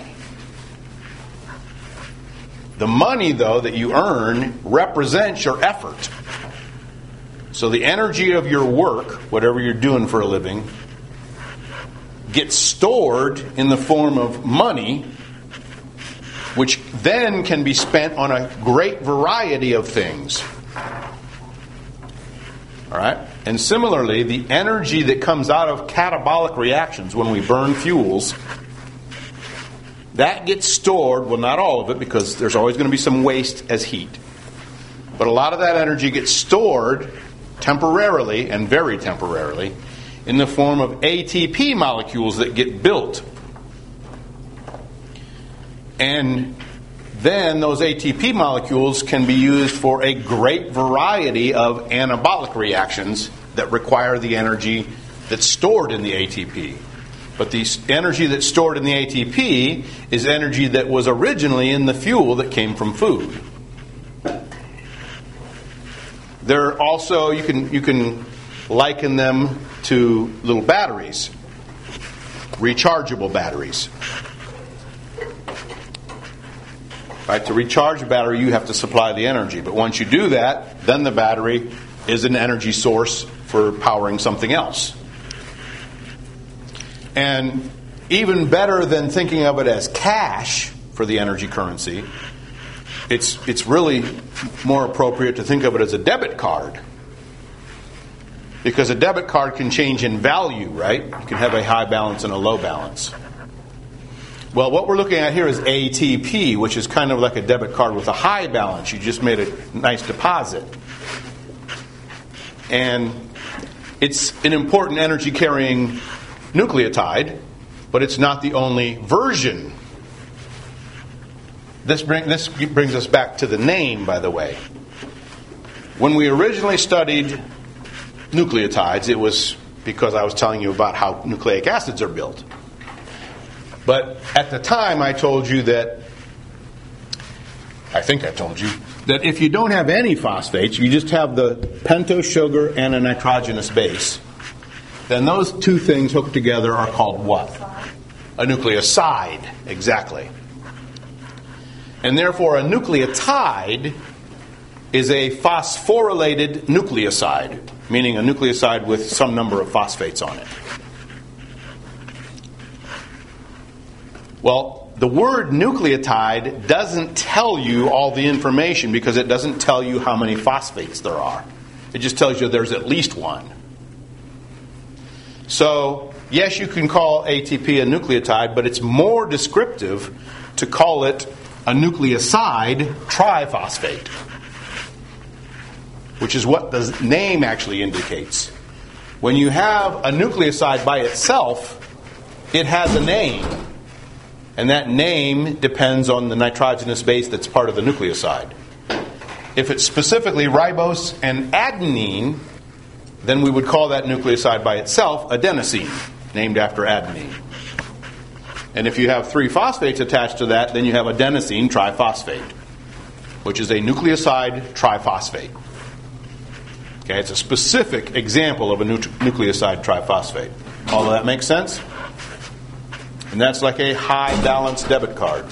[SPEAKER 1] The money, though, that you earn represents your effort. So the energy of your work, whatever you're doing for a living, gets stored in the form of money, which then can be spent on a great variety of things. All right? And similarly, the energy that comes out of catabolic reactions when we burn fuels, that gets stored, well, not all of it, because there's always going to be some waste as heat. But a lot of that energy gets stored temporarily, and very temporarily, in the form of A T P molecules that get built. And then those A T P molecules can be used for a great variety of anabolic reactions that require the energy that's stored in the A T P. But the energy that's stored in the A T P is energy that was originally in the fuel that came from food. They're also, you can you can liken them to little batteries, rechargeable batteries. Right, to recharge a battery, you have to supply the energy. But once you do that, then the battery is an energy source for powering something else. And even better than thinking of it as cash for the energy currency, it's it's really more appropriate to think of it as a debit card. Because a debit card can change in value, right? You can have a high balance and a low balance. Well, what we're looking at here is A T P, which is kind of like a debit card with a high balance. You just made a nice deposit. And it's an important energy-carrying nucleotide, but it's not the only version. This, bring, this brings us back to the name, by the way. When we originally studied nucleotides, it was because I was telling you about how nucleic acids are built. But at the time, I told you that, I think I told you, that if you don't have any phosphates, you just have the pentose sugar and a nitrogenous base, then those two things hooked together are called what? A nucleoside, exactly. And therefore, a nucleotide is a phosphorylated nucleoside, meaning a nucleoside with some number of phosphates on it. Well, the word nucleotide doesn't tell you all the information because it doesn't tell you how many phosphates there are. It just tells you there's at least one. So, yes, you can call A T P a nucleotide, but it's more descriptive to call it a nucleoside triphosphate, which is what the name actually indicates. When you have a nucleoside by itself, it has a name. And that name depends on the nitrogenous base that's part of the nucleoside. If it's specifically ribose and adenine, then we would call that nucleoside by itself adenosine, named after adenine. And if you have three phosphates attached to that, then you have adenosine triphosphate, which is a nucleoside triphosphate. Okay, it's a specific example of a nu- nucleoside triphosphate. All of that makes sense? And that's like a high balance debit card.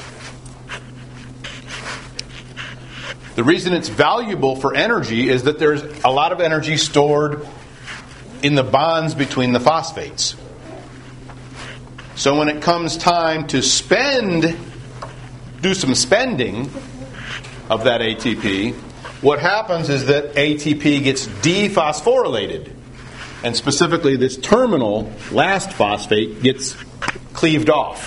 [SPEAKER 1] The reason it's valuable for energy is that there's a lot of energy stored in the bonds between the phosphates. So when it comes time to spend, do some spending of that A T P, what happens is that A T P gets dephosphorylated. And specifically, this terminal last phosphate gets cleaved off.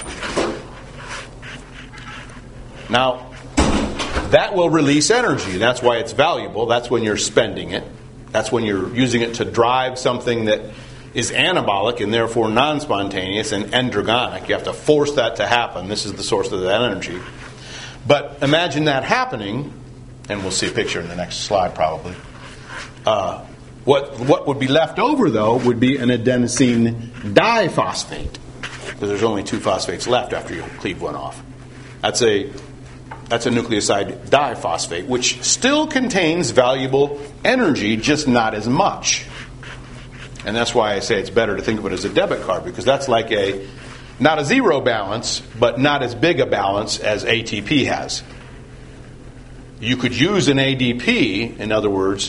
[SPEAKER 1] Now, that will release energy. That's why it's valuable. That's when you're spending it. That's when you're using it to drive something that is anabolic and therefore non-spontaneous and endergonic. You have to force that to happen. This is the source of that energy. But imagine that happening, and we'll see a picture in the next slide probably. Uh, what what would be left over, though, would be an adenosine diphosphate, because there's only two phosphates left after you cleave one off. That's a that's a nucleoside diphosphate, which still contains valuable energy, just not as much. And that's why I say it's better to think of it as a debit card, because that's like a not a zero balance, but not as big a balance as A T P has. You could use an A D P, in other words,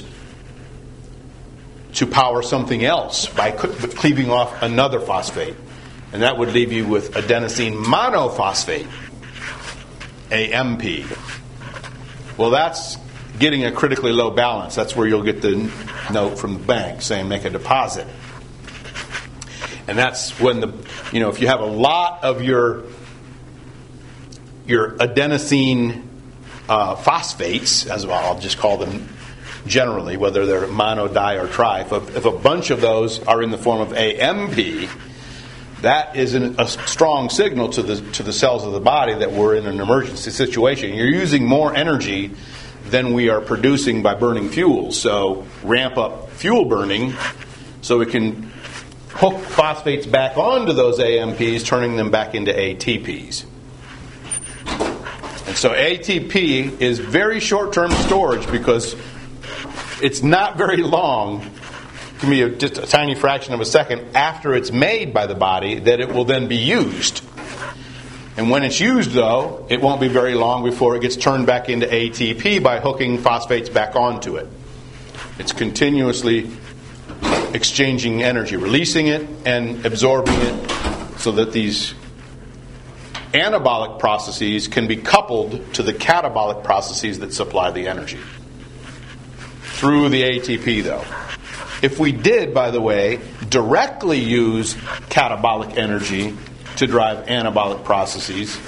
[SPEAKER 1] to power something else by cleaving off another phosphate. And that would leave you with adenosine monophosphate, A M P. Well, that's getting a critically low balance. That's where you'll get the note from the bank saying make a deposit. And that's when the, you know, if you have a lot of your your adenosine uh, phosphates, as well, I'll just call them generally, whether they're mono, di, or tri, if a, if a bunch of those are in the form of A M P, that is an, a strong signal to the to the cells of the body that we're in an emergency situation. You're using more energy than we are producing by burning fuel. So ramp up fuel burning so we can hook phosphates back onto those A M Ps, turning them back into A T Ps. And so A T P is very short-term storage because it's not very long. It can be a, just a tiny fraction of a second after it's made by the body that it will then be used. And when it's used, though, it won't be very long before it gets turned back into A T P by hooking phosphates back onto it. It's continuously exchanging energy, releasing it and absorbing it so that these anabolic processes can be coupled to the catabolic processes that supply the energy. Through the A T P, though. If we did, by the way, directly use catabolic energy to drive anabolic processes,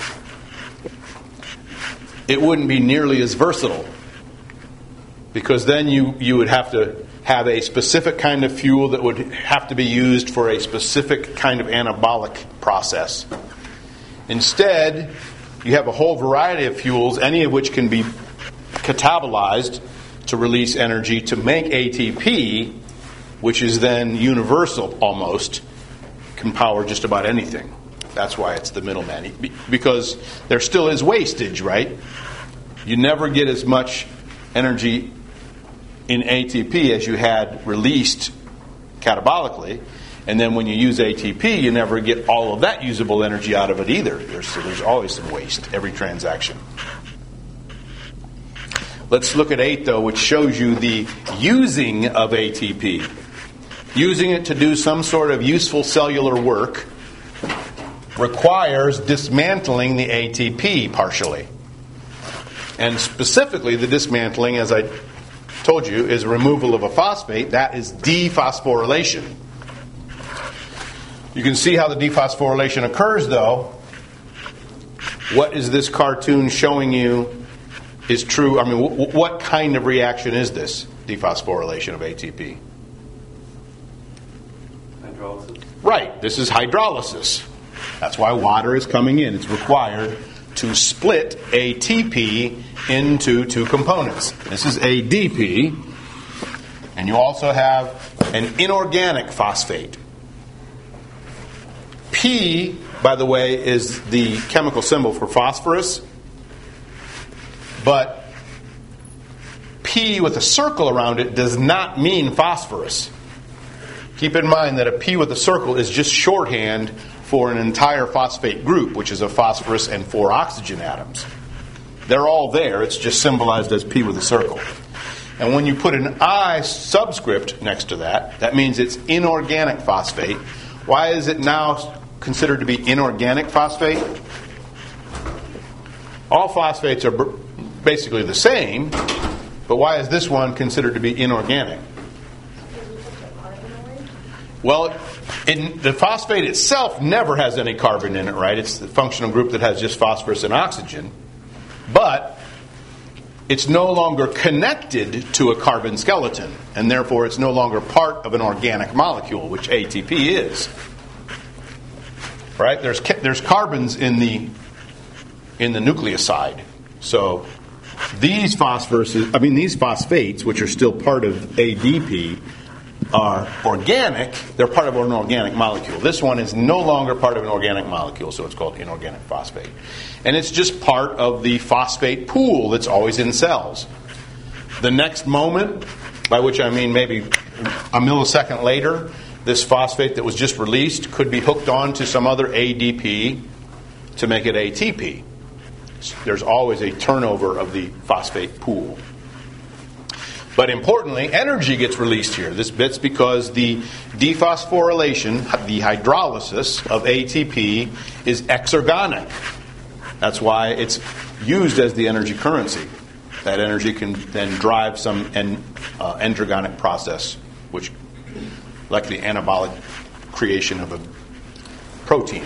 [SPEAKER 1] it wouldn't be nearly as versatile. Because then you, you would have to have a specific kind of fuel that would have to be used for a specific kind of anabolic process. Instead, you have a whole variety of fuels, any of which can be catabolized to release energy to make A T P, which is then universal almost, can power just about anything. That's why it's the middleman. Because there still is wastage, right? You never get as much energy in A T P as you had released catabolically. And then when you use A T P, you never get all of that usable energy out of it either. There's, so there's always some waste, every transaction. Let's look at eight, though, which shows you the using of A T P. Using it to do some sort of useful cellular work requires dismantling the A T P partially. And specifically, the dismantling, as I told you, is removal of a phosphate. That is dephosphorylation. You can see how the dephosphorylation occurs, though. What is this cartoon showing you is true? I mean, w- what kind of reaction is this dephosphorylation of A T P?
[SPEAKER 2] Hydrolysis. Right.
[SPEAKER 1] This is hydrolysis. That's why water is coming in. It's required to split A T P into two components. This is A D P, and you also have an inorganic phosphate. P, by the way, is the chemical symbol for phosphorus, but P with a circle around it does not mean phosphorus. Keep in mind that a P with a circle is just shorthand for an entire phosphate group, which is a phosphorus and four oxygen atoms. They're all there. It's just symbolized as P with a circle. And when you put an I subscript next to that, that means it's inorganic phosphate. Why is it now considered to be inorganic phosphate? All phosphates are basically the same, but why is this one considered to be inorganic? Well, it, the phosphate itself never has any carbon in it, right? It's the functional group that has just phosphorus and oxygen. But it's no longer connected to a carbon skeleton, and therefore it's no longer part of an organic molecule, which A T P is. Right? There's there's carbons in the in the nucleoside. So these phosphorus, I mean these phosphates, which are still part of A D P, are organic. They're part of an organic molecule. This one is no longer part of an organic molecule, so it's called inorganic phosphate. And it's just part of the phosphate pool that's always in cells. The next moment, by which I mean maybe a millisecond later, this phosphate that was just released could be hooked on to some other A D P to make it A T P. There's always a turnover of the phosphate pool. But importantly, energy gets released here. This bit's because the dephosphorylation, the hydrolysis of A T P is exergonic. That's why it's used as the energy currency. That energy can then drive some en, uh, endergonic process, which, like the anabolic creation of a protein.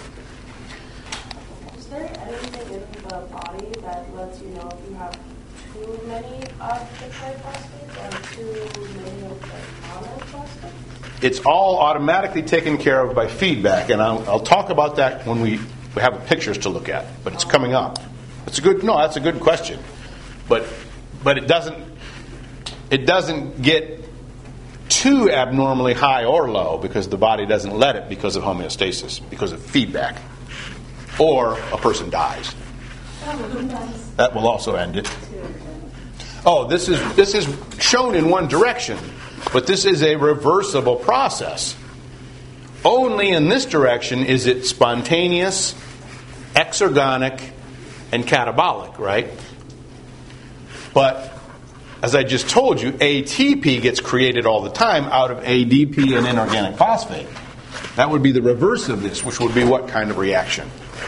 [SPEAKER 3] Is there anything in the body that lets you know if you have too many of the triphosphates or too many of the monophosphates?
[SPEAKER 1] It's all automatically taken care of by feedback, and I'll, I'll talk about that when we, we have pictures to look at. But it's coming up. It's a good no. That's a good question, but but it doesn't it doesn't get too abnormally high or low because the body doesn't let it because of homeostasis, because of feedback, or a person dies. That will also end it. Oh, this is this is shown in one direction, but this is a reversible process. Only in this direction is it spontaneous, exergonic, and catabolic, right? But as I just told you, A T P gets created all the time out of A D P and inorganic phosphate. That would be the reverse of this, which would be what kind of reaction?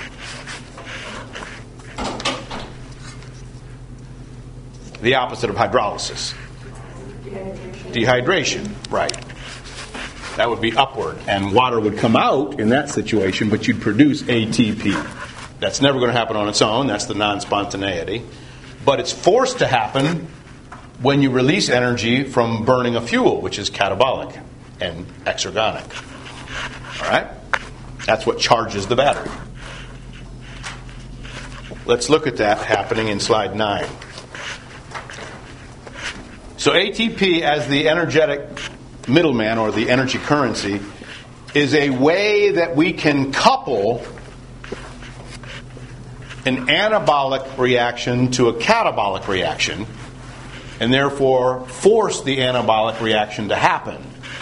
[SPEAKER 1] The opposite of hydrolysis. Dehydration. Dehydration, right. That would be upward, and water would come out in that situation, but you'd produce A T P. That's never going to happen on its own. That's the non-spontaneity. But it's forced to happen when you release energy from burning a fuel, which is catabolic and exergonic. All right? That's what charges the battery. Let's look at that happening in slide nine. So A T P, as the energetic middleman or the energy currency, is a way that we can couple an anabolic reaction to a catabolic reaction, and therefore force the anabolic reaction to happen.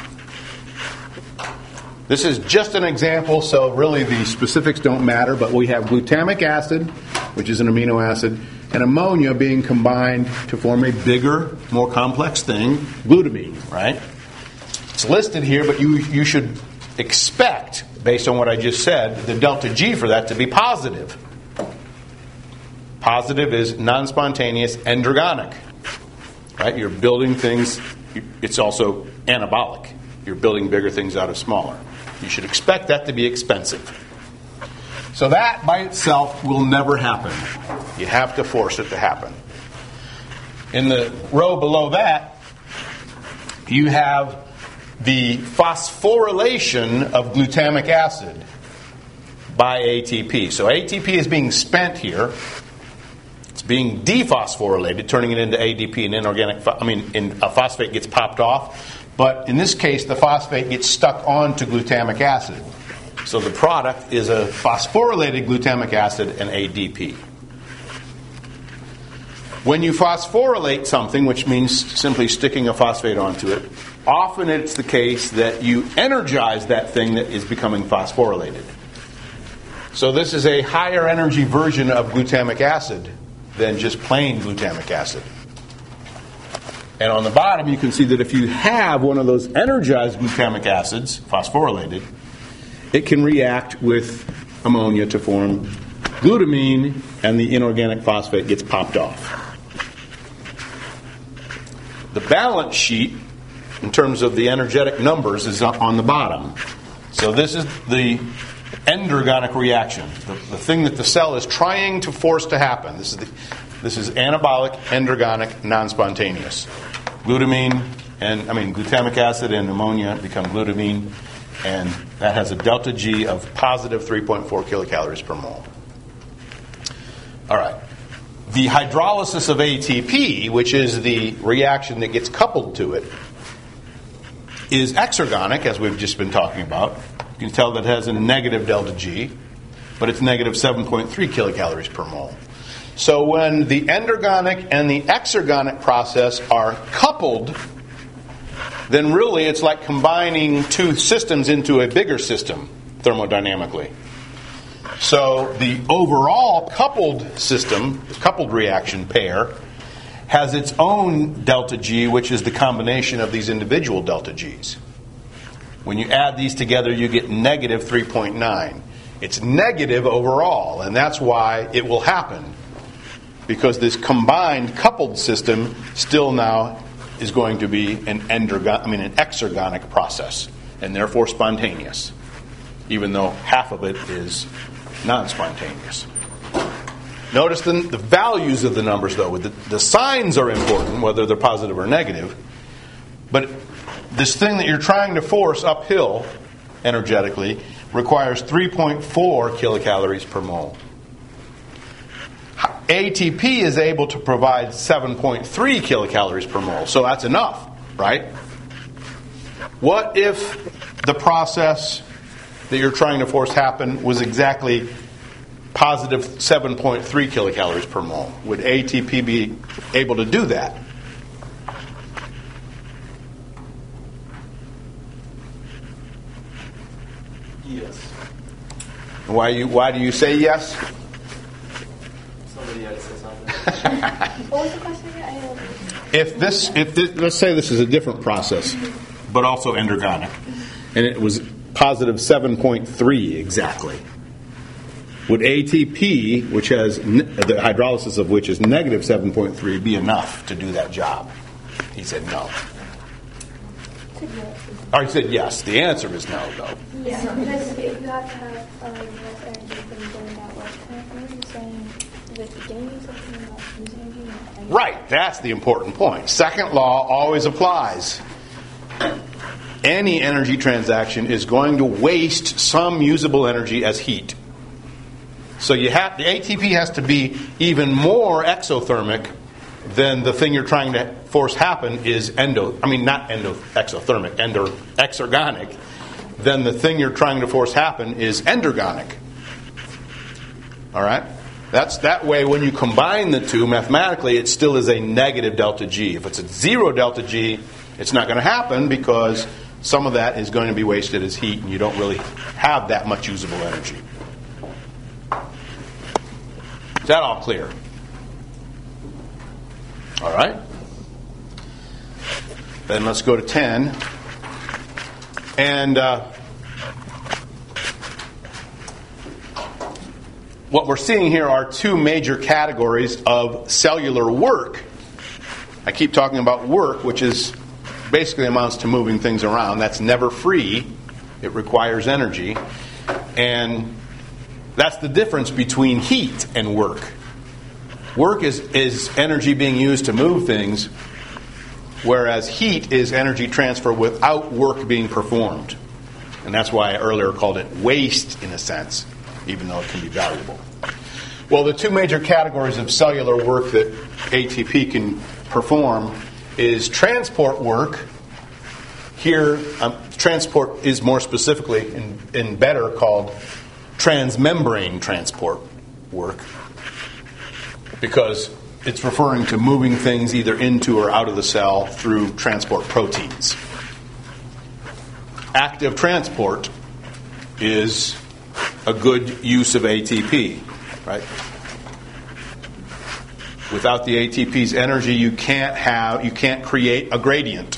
[SPEAKER 1] This is just an example, so really the specifics don't matter, but we have glutamic acid, which is an amino acid, and ammonia being combined to form a bigger, more complex thing, glutamine, right? It's listed here, but you, you should expect, based on what I just said, the delta G for that to be positive. Positive is non-spontaneous endergonic. Right? You're building things. It's also anabolic. You're building bigger things out of smaller. You should expect that to be expensive. So that by itself will never happen. You have to force it to happen. In the row below that, you have the phosphorylation of glutamic acid by A T P. So A T P is being spent here. Being dephosphorylated, turning it into A D P and inorganic, I mean, in, a phosphate gets popped off. But in this case, the phosphate gets stuck onto glutamic acid. So the product is a phosphorylated glutamic acid and A D P. When you phosphorylate something, which means simply sticking a phosphate onto it, often it's the case that you energize that thing that is becoming phosphorylated. So this is a higher energy version of glutamic acid than just plain glutamic acid. And on the bottom, you can see that if you have one of those energized glutamic acids, phosphorylated, it can react with ammonia to form glutamine, and the inorganic phosphate gets popped off. The balance sheet, in terms of the energetic numbers, is up on the bottom. So this is the endergonic reaction, the, the thing that the cell is trying to force to happen. This is the, This is anabolic, endergonic, non-spontaneous. Glutamine and, I mean, glutamic acid and ammonia become glutamine, and that has a delta G of positive three point four kilocalories per mole. All right. The hydrolysis of A T P, which is the reaction that gets coupled to it, is exergonic, as we've just been talking about. You can tell that it has a negative delta G, but it's negative seven point three kilocalories per mole. So when the endergonic and the exergonic process are coupled, then really it's like combining two systems into a bigger system thermodynamically. So the overall coupled system, coupled reaction pair, has its own delta G, which is the combination of these individual delta Gs. When you add these together, you get negative three point nine. It's negative overall, and that's why it will happen. Because this combined coupled system still now is going to be an endergon- I mean an exergonic process, and therefore spontaneous, even though half of it is non-spontaneous. Notice the, the values of the numbers, though. The, the signs are important, whether they're positive or negative. But this thing that you're trying to force uphill energetically requires three point four kilocalories per mole. A T P is able to provide seven point three kilocalories per mole, so that's enough, right? What if the process that you're trying to force happen was exactly positive seven point three kilocalories per mole? Would A T P be able to do that?
[SPEAKER 2] Yes.
[SPEAKER 1] Why you? Why do you say yes?
[SPEAKER 2] Somebody had to say something.
[SPEAKER 3] What was the question again? I don't know.
[SPEAKER 1] If this, if this, let's say this is a different process, but also endergonic, and it was positive seven point three exactly, would A T P, which has ne- the hydrolysis of which is negative seven point three, be enough to do that job? He said no. Or he said yes. The answer is no, though.
[SPEAKER 4] Yeah, because if you have to have um, less energy from getting out less time, what are you saying? Is it beginning something about using energy? And
[SPEAKER 1] Right, that's the important point. Second law always applies. Any energy transaction is going to waste some usable energy as heat. So you have the A T P has to be even more exothermic than the thing you're trying to force happen is endo. I mean, not endo exothermic, endo exergonic. Then the thing you're trying to force happen is endergonic. All right. That's that way. When you combine the two mathematically, it still is a negative delta G. If it's a zero delta G, it's not going to happen because some of that is going to be wasted as heat, and you don't really have that much usable energy. Is that all clear? All right. Then let's go to ten. And uh, what we're seeing here are two major categories of cellular work. I keep talking about work, which is basically amounts to moving things around. That's never free. It requires energy. And that's the difference between heat and work. Work is, is energy being used to move things, whereas heat is energy transfer without work being performed. And that's why I earlier called it waste, in a sense, even though it can be valuable. Well, the two major categories of cellular work that A T P can perform is transport work. Here, um, transport is more specifically and, and better called transmembrane transport work, because it's referring to moving things either into or out of the cell through transport proteins. Active transport is a good use of A T P, right? Without the A T P's energy, you can't have, you can't create a gradient,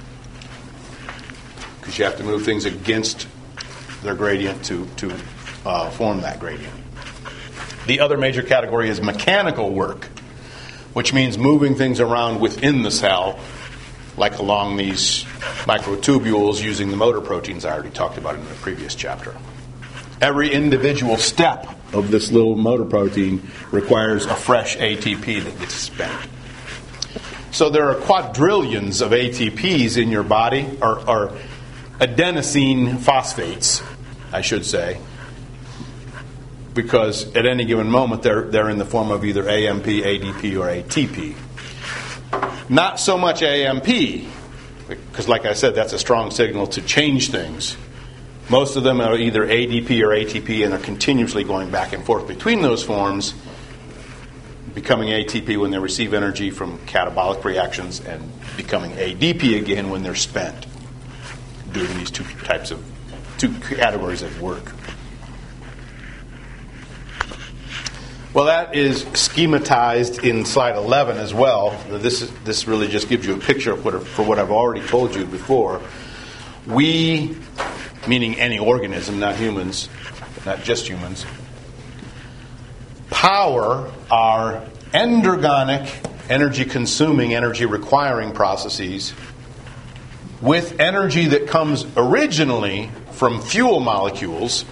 [SPEAKER 1] because you have to move things against their gradient to to uh, form that gradient. The other major category is mechanical work, which means moving things around within the cell, like along these microtubules using the motor proteins I already talked about in the previous chapter. every individual step of this little motor protein requires a fresh A T P that gets spent. So there are quadrillions of A T Ps in your body, or, or adenosine phosphates, I should say, because at any given moment they're, they're in the form of either A M P, A D P, or A T P. Not so much A M P, because like I said, that's a strong signal to change things. Most of them are either A D P or A T P, and are continuously going back and forth between those forms, becoming A T P when they receive energy from catabolic reactions, and becoming A D P again when they're spent, doing these two types of, two categories of work. Well, that is schematized in slide eleven as well. This is, this really just gives you a picture of what, for what I've already told you before. We, meaning any organism, not humans, not just humans, power our endergonic, energy-consuming, energy-requiring processes with energy that comes originally from fuel molecules,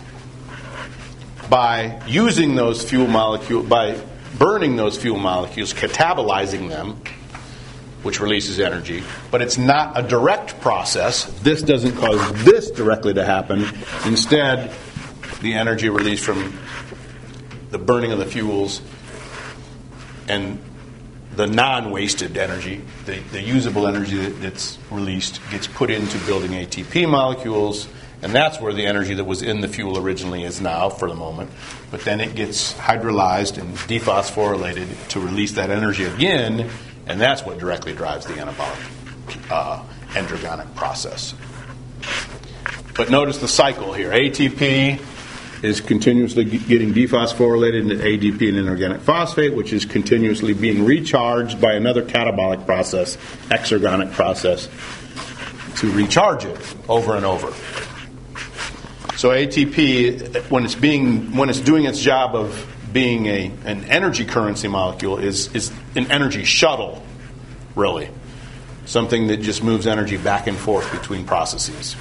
[SPEAKER 1] by using those fuel molecules, by burning those fuel molecules, catabolizing them, which releases energy. But it's not a direct process. This doesn't cause this directly to happen. Instead, the energy released from the burning of the fuels and the non-wasted energy, the, the usable energy that, that's released, gets put into building A T P molecules. And that's where the energy that was in the fuel originally is now for the moment. But then it gets hydrolyzed and dephosphorylated to release that energy again, and that's what directly drives the anabolic uh, endergonic process. But notice the cycle here. A T P is continuously getting dephosphorylated into A D P and inorganic phosphate, which is continuously being recharged by another catabolic process, exergonic process, to recharge it over and over. So A T P, when it's being when it's doing its job of being a an energy currency molecule, is is an energy shuttle, really, something that just moves energy back and forth between processes.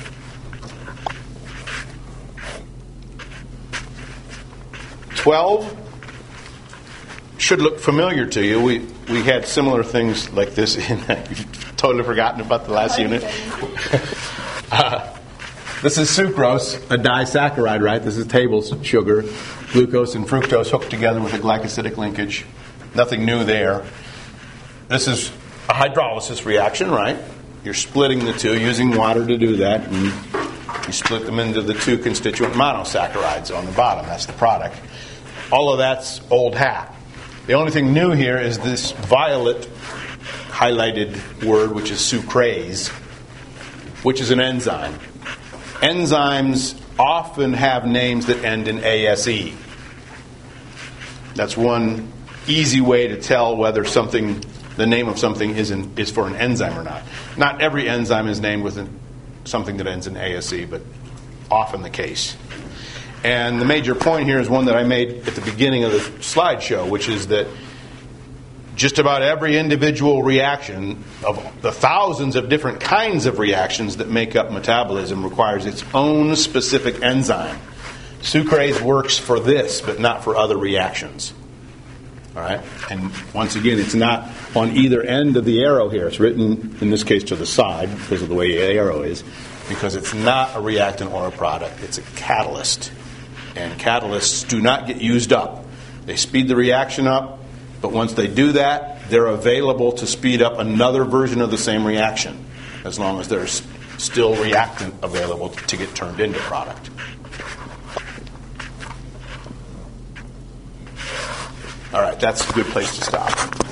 [SPEAKER 1] Twelve should look familiar to you. We we had similar things like this in. You've totally forgotten about the last unit. uh, This is sucrose, a disaccharide, right? This is table sugar. Glucose and fructose hooked together with a glycosidic linkage. Nothing new there. This is a hydrolysis reaction, right? You're splitting the two, using water to do that. And you split them into the two constituent monosaccharides on the bottom. That's the product. All of that's old hat. The only thing new here is this violet highlighted word, which is sucrase, which is an enzyme. Enzymes often have names that end in ase. That's one easy way to tell whether something, the name of something is, in, is for an enzyme or not. Not every enzyme is named with an, something that ends in ase, but often the case. And the major point here is one that I made at the beginning of the slideshow, which is that just about every individual reaction of the thousands of different kinds of reactions that make up metabolism requires its own specific enzyme. Sucrase works for this, but not for other reactions. All right? And once again, it's not on either end of the arrow here. It's written, in this case, to the side because of the way the arrow is, because it's not a reactant or a product. It's a catalyst. And catalysts do not get used up. They speed the reaction up. But once they do that, they're available to speed up another version of the same reaction, as long as there's still reactant available to get turned into product. All right, that's a good place to stop.